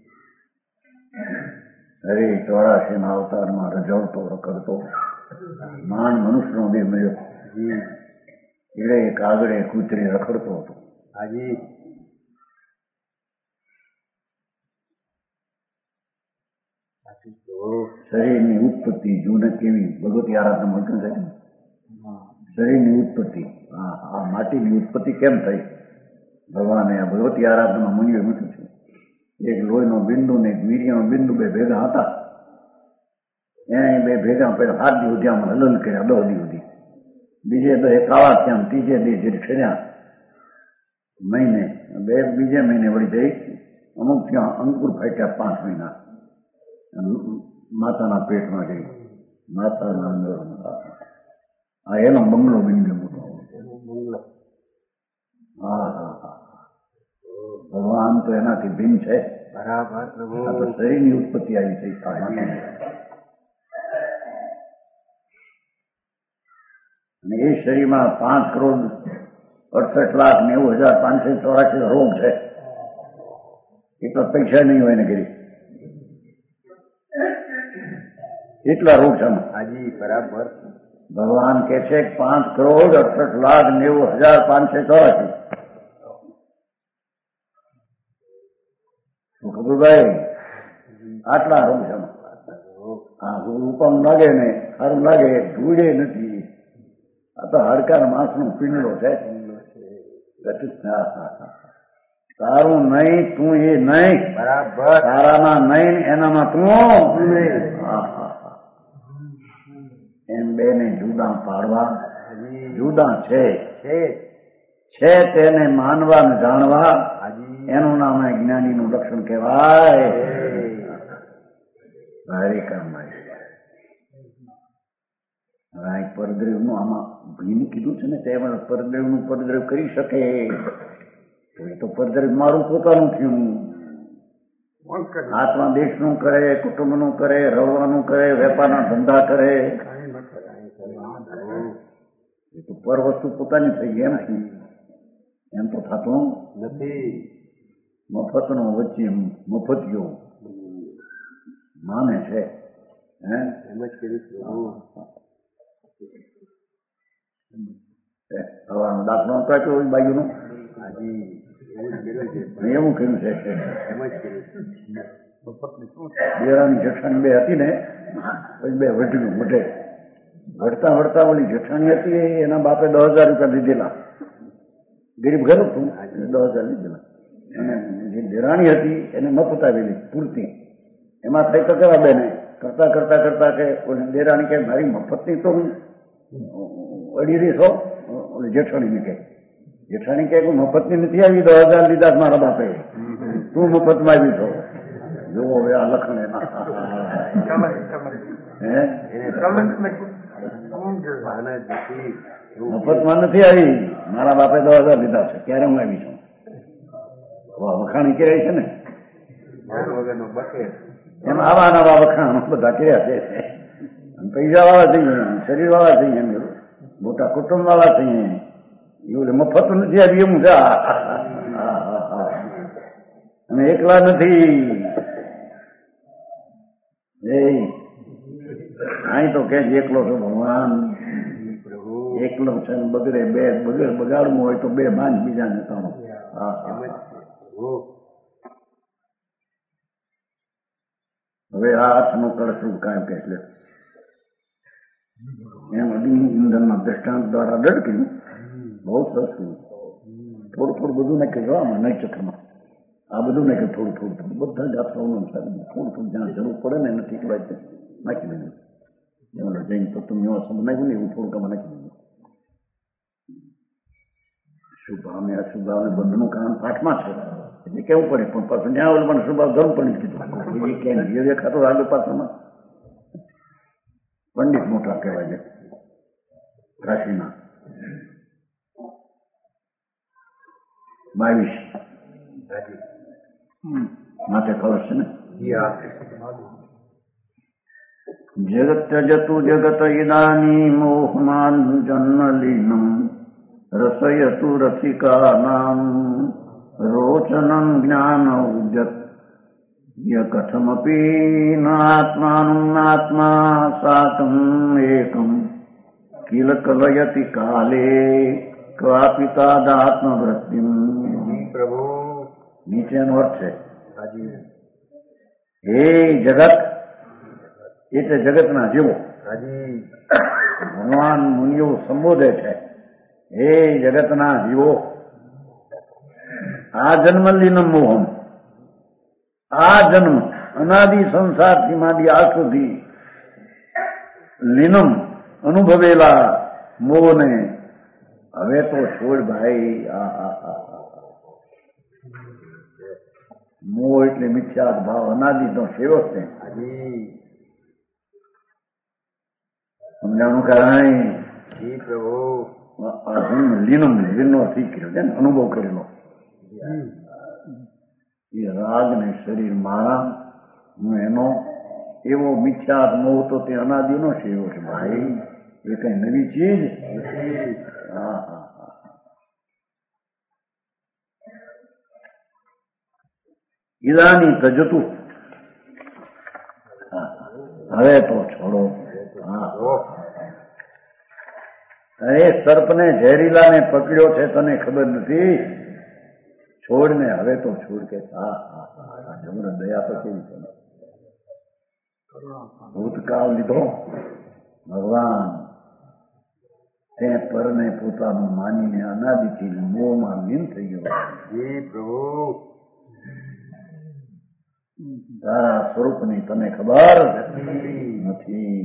અરે ચોરાશી ના અવતારમાં રજવતો રખડતો માન મનુષ્યનો દેહ મળ્યો. એટલે કાગડે કૂતરી રખડતો હતો. હાજી શરીરની ઉત્પત્તિ જૂને કેવી ભગવતી આરાધના મળતું છે. શરીરની ઉત્પત્તિ આ માટીની ઉત્પત્તિ કેમ થઈ? ભગવાને આ ભગવતી આરાધનામાં મુનિએ મૂક્યું છે. એક લોહીનો બિંદુ ને એક વીર્યનો બિંદુ બે ભેગા હતા. એને બે ભેગા પેલા હાથ દી સુધી આમ હલલ કર્યા, દહ દી સુધી. બીજે દહે કાળા થયા, ત્રીજે દી જે ખેડ્યા મહિને, બે બીજે મહિને વળી જઈ અમુક ત્યાં અંકુર ફાટ્યા પાંચ મહિના માતાના પેટમાં જઈ માતાના અંદર. આ એનો બંગલો બની ગયો મોટો. હા હા હા ભગવાન તો એનાથી ભિન્ન છે. બરાબર. આ તો શરીરની ઉત્પત્તિ આવી થઈ. અને એ શરીરમાં પાંચ કરોડ અડસઠ લાખ નેવું હજાર પાંચસો ચોરાશી રોગ છે. એટલા પૈસા નહીં હોય ને કરી એટલા રોગ છે. હાજી બરાબર. ભગવાન કે છે પાંચ કરોડ અડસઠ લાખ નેવું હજાર પાંચસો ચોરાશી. ખબરભાઈ આટલા રોગ છે. હા રૂપમ લાગે ને સારું લાગે, ધૂળે નથી. આ તો હાડકા માસનો પિંડલો છે. તારું નહીં તું એ નહીં. બરાબર. તારામાં નહીં એનામાં તું. એમ બે ને જુદા પાડવા જુદા છે છે તેને માનવા ને જાણવા એનું નામ જ્ઞાનીનું લક્ષણ કહેવાય. ભારે કામ પરદ્રવ નું આમાં ભીન કીધું છે ને તેમાં પરદ્રવ નું પરદ્રવ કરી શકે તો એ તો પરદ્રવ મારું પોતાનું થયું. મોજ કરી હાથમાં દેશનું કરે, કુટુંબનું કરે, રળવાનું કરે, વેપારના ધંધા કરે. કાંઈ ન કરે. એ તો પર વસ્તુ પોતાની થઈ ગઈ. એમ થી એમ તો થતું નથી. મફતનો વચ્ચે મફતિયો માને છે. હે એમ જ કરીશ પ્રભુ. હવાનો દાખલો નતો આપ્યો બાજુનો, હાજી એવું જ કર્યું છે. એવું કર્યું છે. એમ જ કરીશ. મફતની શું દેરાની જેઠાણી બે હતી ને, પછી બે વઢ્યું વઢે વઢતા વઢતા ઓલી જેઠાણી હતી એના બાપે દસ હજાર રૂપિયા લીધેલા. ગરીબ ઘર હતું, દસ હજાર લીધેલા. અને જે દેરાણી હતી એને મફત આવેલી પૂરતી. એમાં થઈ તો કરવા બેને કરતા કરતા કરતા કે ઓલી દેરાણી કે મારી મફતની તો હું અડી રહી છો. ઓલી જેઠાણીને કે જેઠાણી કે મફતની નથી આવી, દસ હજાર લીધા મારા બાપે, તું મફતમાં આવી છો. જોવો હવે આ લખણ એના હે મફતમાં નથી આવી, મારા બાપે દસ હજાર લીધા છે, ક્યારે હું આવી છું. વખાણી કર્યા છે ને વગરનો બકે. એમ આવા નવા વખાણ બધા કર્યા છે. પૈસા વાળા થઈએ, શરીર વાળા થઈએ, મોટા કુટુંબ વાળા થઈએ. એવું મફત નથી આવી એમ છે. અમે એકલા નથી. એ અહીં તો કે એકલો છો ભગવાન, એકલો છે ને બગડે બે બગડ બગાડવું હોય તો બે બાંધ બીજાને ત્રણ. હા હા હવે આ હાથનો કળશું કાંઈ કે એટલે એમ અગ્નિઇંધનના દ્રષ્ટાંત દ્વારા દડક્યું. બહુ સરસ. થોડું થોડું બધું નાખ્યું જો આમાં નક્ષત્રમાં આ બધું નાખ્યું થોડું થોડું થોડું બધા જ આશ્રમનું થોડું થોડું જ્યાં જરૂર પડે ને નથી કહેવાય નાખી દીધું. એમાં જૈન તત્વ નિવાસન બનાવ્યું ને એવું થોડુંક આમાં નાખી દીધું. શુભાવ ને અશુભાવ ને બંધનું કારણ પાઠમાં છે એટલે કેવું પડે, પણ પાછું ન્યા ઓલ પણ શુભાવ ધર્મ પણ કીધું એ કેમ એ દેખાતો આગળ પાછળમાં પંડિત મોટા કહેવાય છે રાશિના. બાવીસ માટે કળશ છે ને. જગત જતુ જગત ઇદાની મોહમાન જન્મ લીનમ રસયતુ રસિકાનામ રોચનમ જ્ઞાન ઉદ્યત યકથમપી નાત્માનું નાત્મા સાકમ એકમ કિલ કલયતિ કાલે ક્વાપિતાદાત્મવૃત્તિમ. પ્રભુ નીચેનો અર્થ છે હે જગત એટલે જગતના જીવો. ભગવાન મુનિઓ સંબોધે છે હે જગતના જીવો. આ જન્મ લીનમ મોહમ, આ જન્મ અનાદિ સંસારથી માંડી આ સુધી લીનમ અનુભવેલા મોહને હવે તો છોડ ભાઈ. આ મોહ એટલે મિથ્યા ભાવ અનાદિનો સેવક છે. સમજાણું કરાય પ્રભુ. લીનમ લીનો થઈ કર્યો છે ને અનુભવ કરેલો. એ રાગ ને શરીર મારા હું એનો એવો મિથ્યા મોહ તો તે અનાદિનો સેવો છે ભાઈ. એ કઈ નવી ચીજ. હા હા ઈદાની તજતું. હવે તો છોડો. હા અરે સર્પને ઝેરીલાને પકડ્યો છે તને ખબર નથી. છોડ ને હવે તો છોડ કે. હા હા હા જમણ દયા તો કેવી છે. ભૂતકાળ લીધો ભગવાન તે પરને પોતાનું માનીને અનાદિથી મોહમાં લીન થઈ ગયો. જી પ્રભુ. તારા સ્વરૂપની તને ખબર નથી.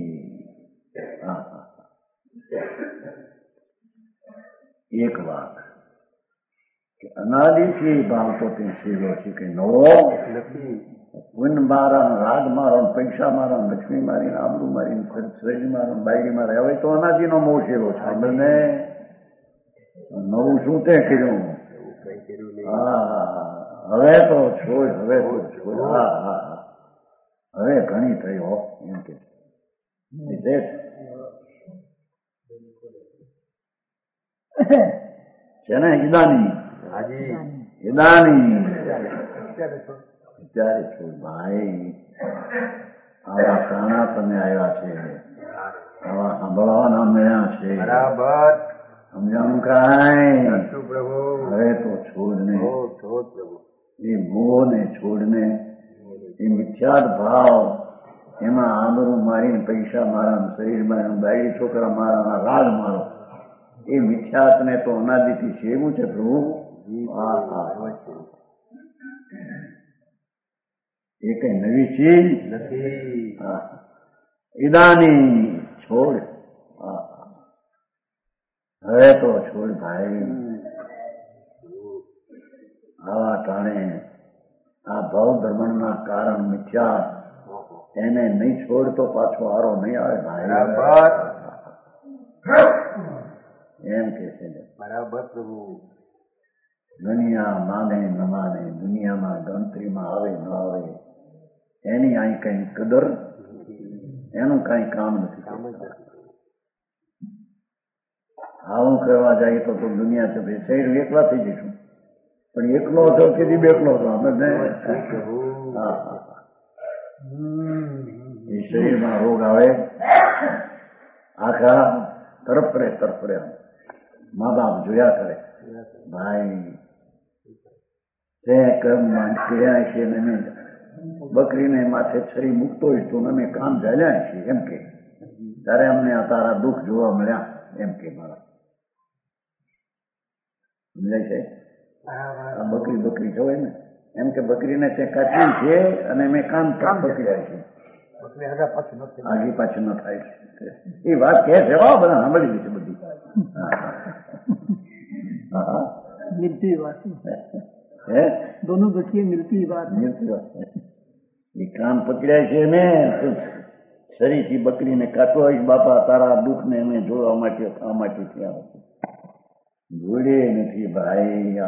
એક વાત કે અનાદિથી ભાવ તો તે સેવો છે કે નવો પુન મારા રાગ મારો પૈસા મારા લક્ષ્મી મારીને આબરૂ મારીને શરીર મારો બાયડી મારે હવે તો અનાદિનો મોહ સેવો છે. આપણને નવું શું તે કર્યું. હા હવે તો છોડ હવે તો છોડ. છોડ. હા હા હા હવે ઘણી થઈ હો એમ કે છે ને ઈદાની હાજી ઈદાની અત્યારે તો વિચારે છું ભાઈ આવા કાણા તમે આવ્યા છે, આવા સાંભળવાના મળ્યા છે, બરાબર સમજાણું કાંઈ? સાચું પ્રભુ. હવે તો છોડને હો, છો પ્રભુ. એ મોહને છોડને એ મિથ્યાદ ભાવ એમાં આબરૂ મારીને પૈસા મારા શરીરમાં બાયડી છોકરા મારા રાગ મારો એ મિથ્યાતને તો અનાદિથી સેવું છે પ્રભુ. હા હા એ કઈ નવી ચીજ નથી. હા ઈદાની છોડ. હા હવે તો છોડ ભાઈ. આવા ટાણે આ ભાવ ધર્મના કારણ મિથ્યા એને નહીં છોડ તો પાછો આરો નહીં આવે ભાઈ. બરાબર એમ કે છે બરાબર પ્રભુ. દુનિયા માને ન માને, દુનિયામાં ગણતરીમાં આવે ન આવે, એની અહીં કઈ કદર, એનું કઈ કામ નથી. કામ જ નથી. આવું કરવા જાય તો તો દુનિયા છે ભાઈ શરીર એકલા થઈ જઈશું, પણ એકલો છો કે બેકલો છો આપણે. હા હા એ શરીરમાં રોગ આવે, આખા તરફ રે તરફ રે. મા બાપ જોયા કરે ભાઈ તે કર્મ કર્યા છે ને મેં બકરીને માથે છરી મૂકતો હોય તો અમે કામ ચાલ્યા છીએ એમ કે, ત્યારે અમને આ તારા દુઃખ જોવા મળ્યા એમ કે મારા. સમજાય છે? આ બકરી બકરી જોવાય ને એમ કે બકરીને તે કાચી છે અને મેં કામ કામ પકડ્યા છે, આગી પાછી ન થાય. એ વાત કે છે હો, બધા સાંભળી ગઈ છે બધી. मिलती बात હે दोनों बच्चे मिलती बात એ કામ પકડ્યા છે ને શરીરથી બકરીને કાઢો હોય બાપા તારા દુઃખ ને અમે જોવા માટે આ માટે થયા જોડે નથી ભાઈ.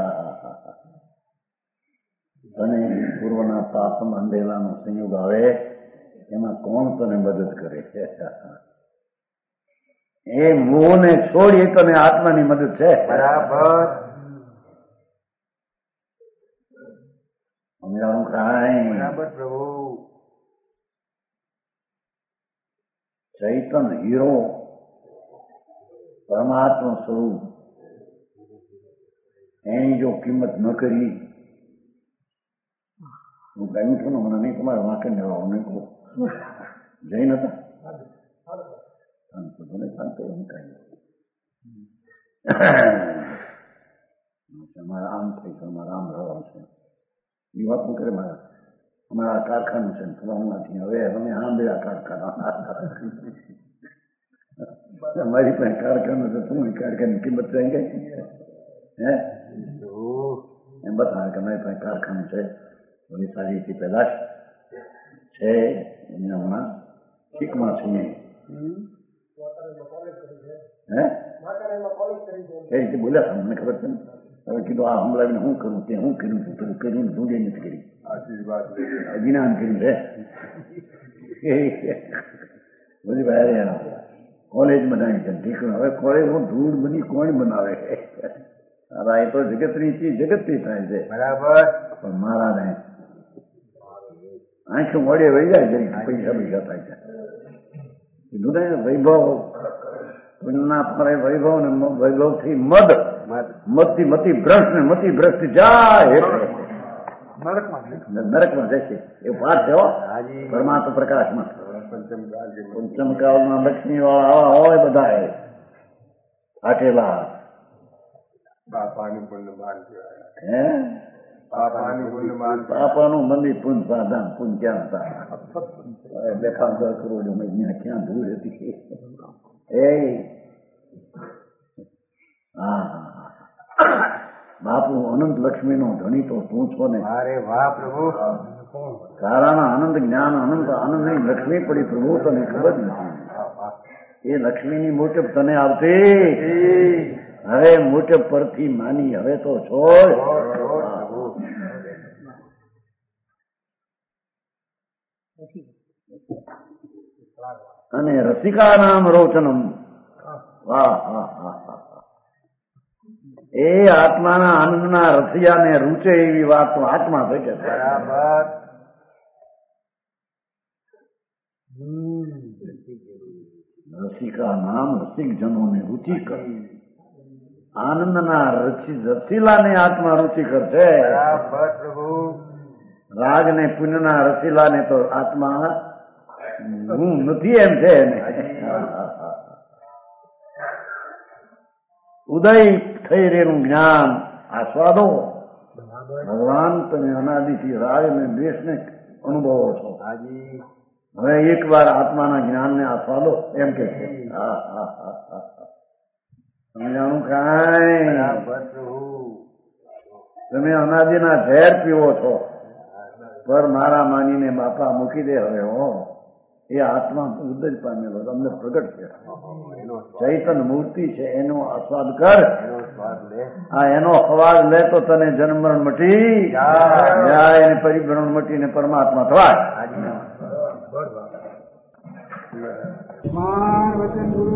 તને પૂર્વના પાપ અંધેલાનો સંયોગ આવે એમાં કોણ તને મદદ કરે છે? એ મોહને છોડી તને આત્માની મદદ છે. બરાબર સમજાવું કાંઈ? બરાબર પ્રભુ. ચૈતન હીરો પરમાત્મા સ્વરૂપ એની જો કિંમત ન કરી, હું કહ્યું છું ને મને નહીં તમારે વાંકે ને અમને કહું જૈન હતા અમારા આમ થઈ છે, અમારા આમ રહેવાનું છે એ વાત હું કરે મારા અમારા કારખાનું છે ફલાણુંમાંથી હવે અમે આમ બે કારખાના અમારી પાસે કારખાનું છે શું કારખાની કિંમત થઈ ગઈ હે એમ બતા કે અમારી પાસે કારખાનું છે બધી સારી રીતે પેદાશ છે એમને હમણાં ઠીકમાં છીએ. હે એ રીતે બોલ્યા હતા મને ખબર છે ને. હવે કીધું આ હમણાં હું કરું તે હું કર્યું છું પેલું કર્યું ધૂંધે નથી કરી જ્ઞાન કર્યું છે બધી ભાઈ કોલેજ બનાવી છે ઠીક. હવે કોલેજ હું ધૂળ બની કોણ બનાવે? એ તો જગતની ચીજ જગતથી થાય છે. બરાબર પણ મારા ને આંખું મોડે વહી જાય જરી પૈસા પૈસા થાય છે. કીધું ને વૈભવ ના ફરે વૈભવ ને વૈભવ થી મદ મતી મતી ભ્રષ્ટ ને મતી ભ્રષ્ટ જાય નરકમાં જશે એ વાત છે. પરમાત્મા પ્રકાશમાં પંચમકાળમાં લક્ષ્મી વાળા આવા હોય બધા ફાટેલા. બાપાનું પુણ્ય માન કહેવાય. હે બાપાનું પુણ્ય માન બાપાનું મંદિર પુન સાધાન પુન ક્યાં હતા? બેઠા દસ કરોડ ક્યાં ધૂળ હતી એ. હા બાપુ અનંત લક્ષ્મી નો ધણી તો તું છો ને. અરે વાહ પ્રભુ. તારાના આનંદ જ્ઞાન અનંત આનંદ ની લક્ષ્મી પડી પ્રભુ તને ખબર નથી. એ લક્ષ્મીની મોટપ તને આવતી હવે મોટપ પરથી માની હવે તો છોડ. અને રસિકા નામ રોચનમ. વાહ વાહ વાહ વાહ. એ આત્માના આનંદના રસિયાને રૂચે એવી વાત તો આત્મા થઈ કે બરાબર. રસિકા નામ રસિક જનોને રુચિ કર. આનંદના રસીલાને આત્મા રુચિકર છે. બરાબર પ્રભુ. રાગ ને પુણ્યના રસીલાને તો આત્મા હું નથી એમ છે. ઉદય થઈ રહેલું જ્ઞાન આસ્વાદો. ભગવાન તમે અનાદિથી રાગ ને દ્વેષને અનુભવો છો. હાજી. હવે એક વાર આત્માના જ્ઞાનને આસ્વાદો એમ કે છે. હા હા હા હા સમજાણું કાંઈ? બરાબર પ્રભુ. તમે અનાદિના ઝેર પીવો છો, પર મારા માનીને બાપા મૂકી દે હવે. હો એ આત્મા ઉદય પામેલો તમને પ્રગટ છે. ચૈતન મૂર્તિ છે, એનો આસ્વાદ કર. એનો સ્વાદ લે. આ એનો અવાજ લે તો તને જન્મ મરણ મટી જાય અને પરિભ્રમણ મટીને પરમાત્મા થવાય. વચન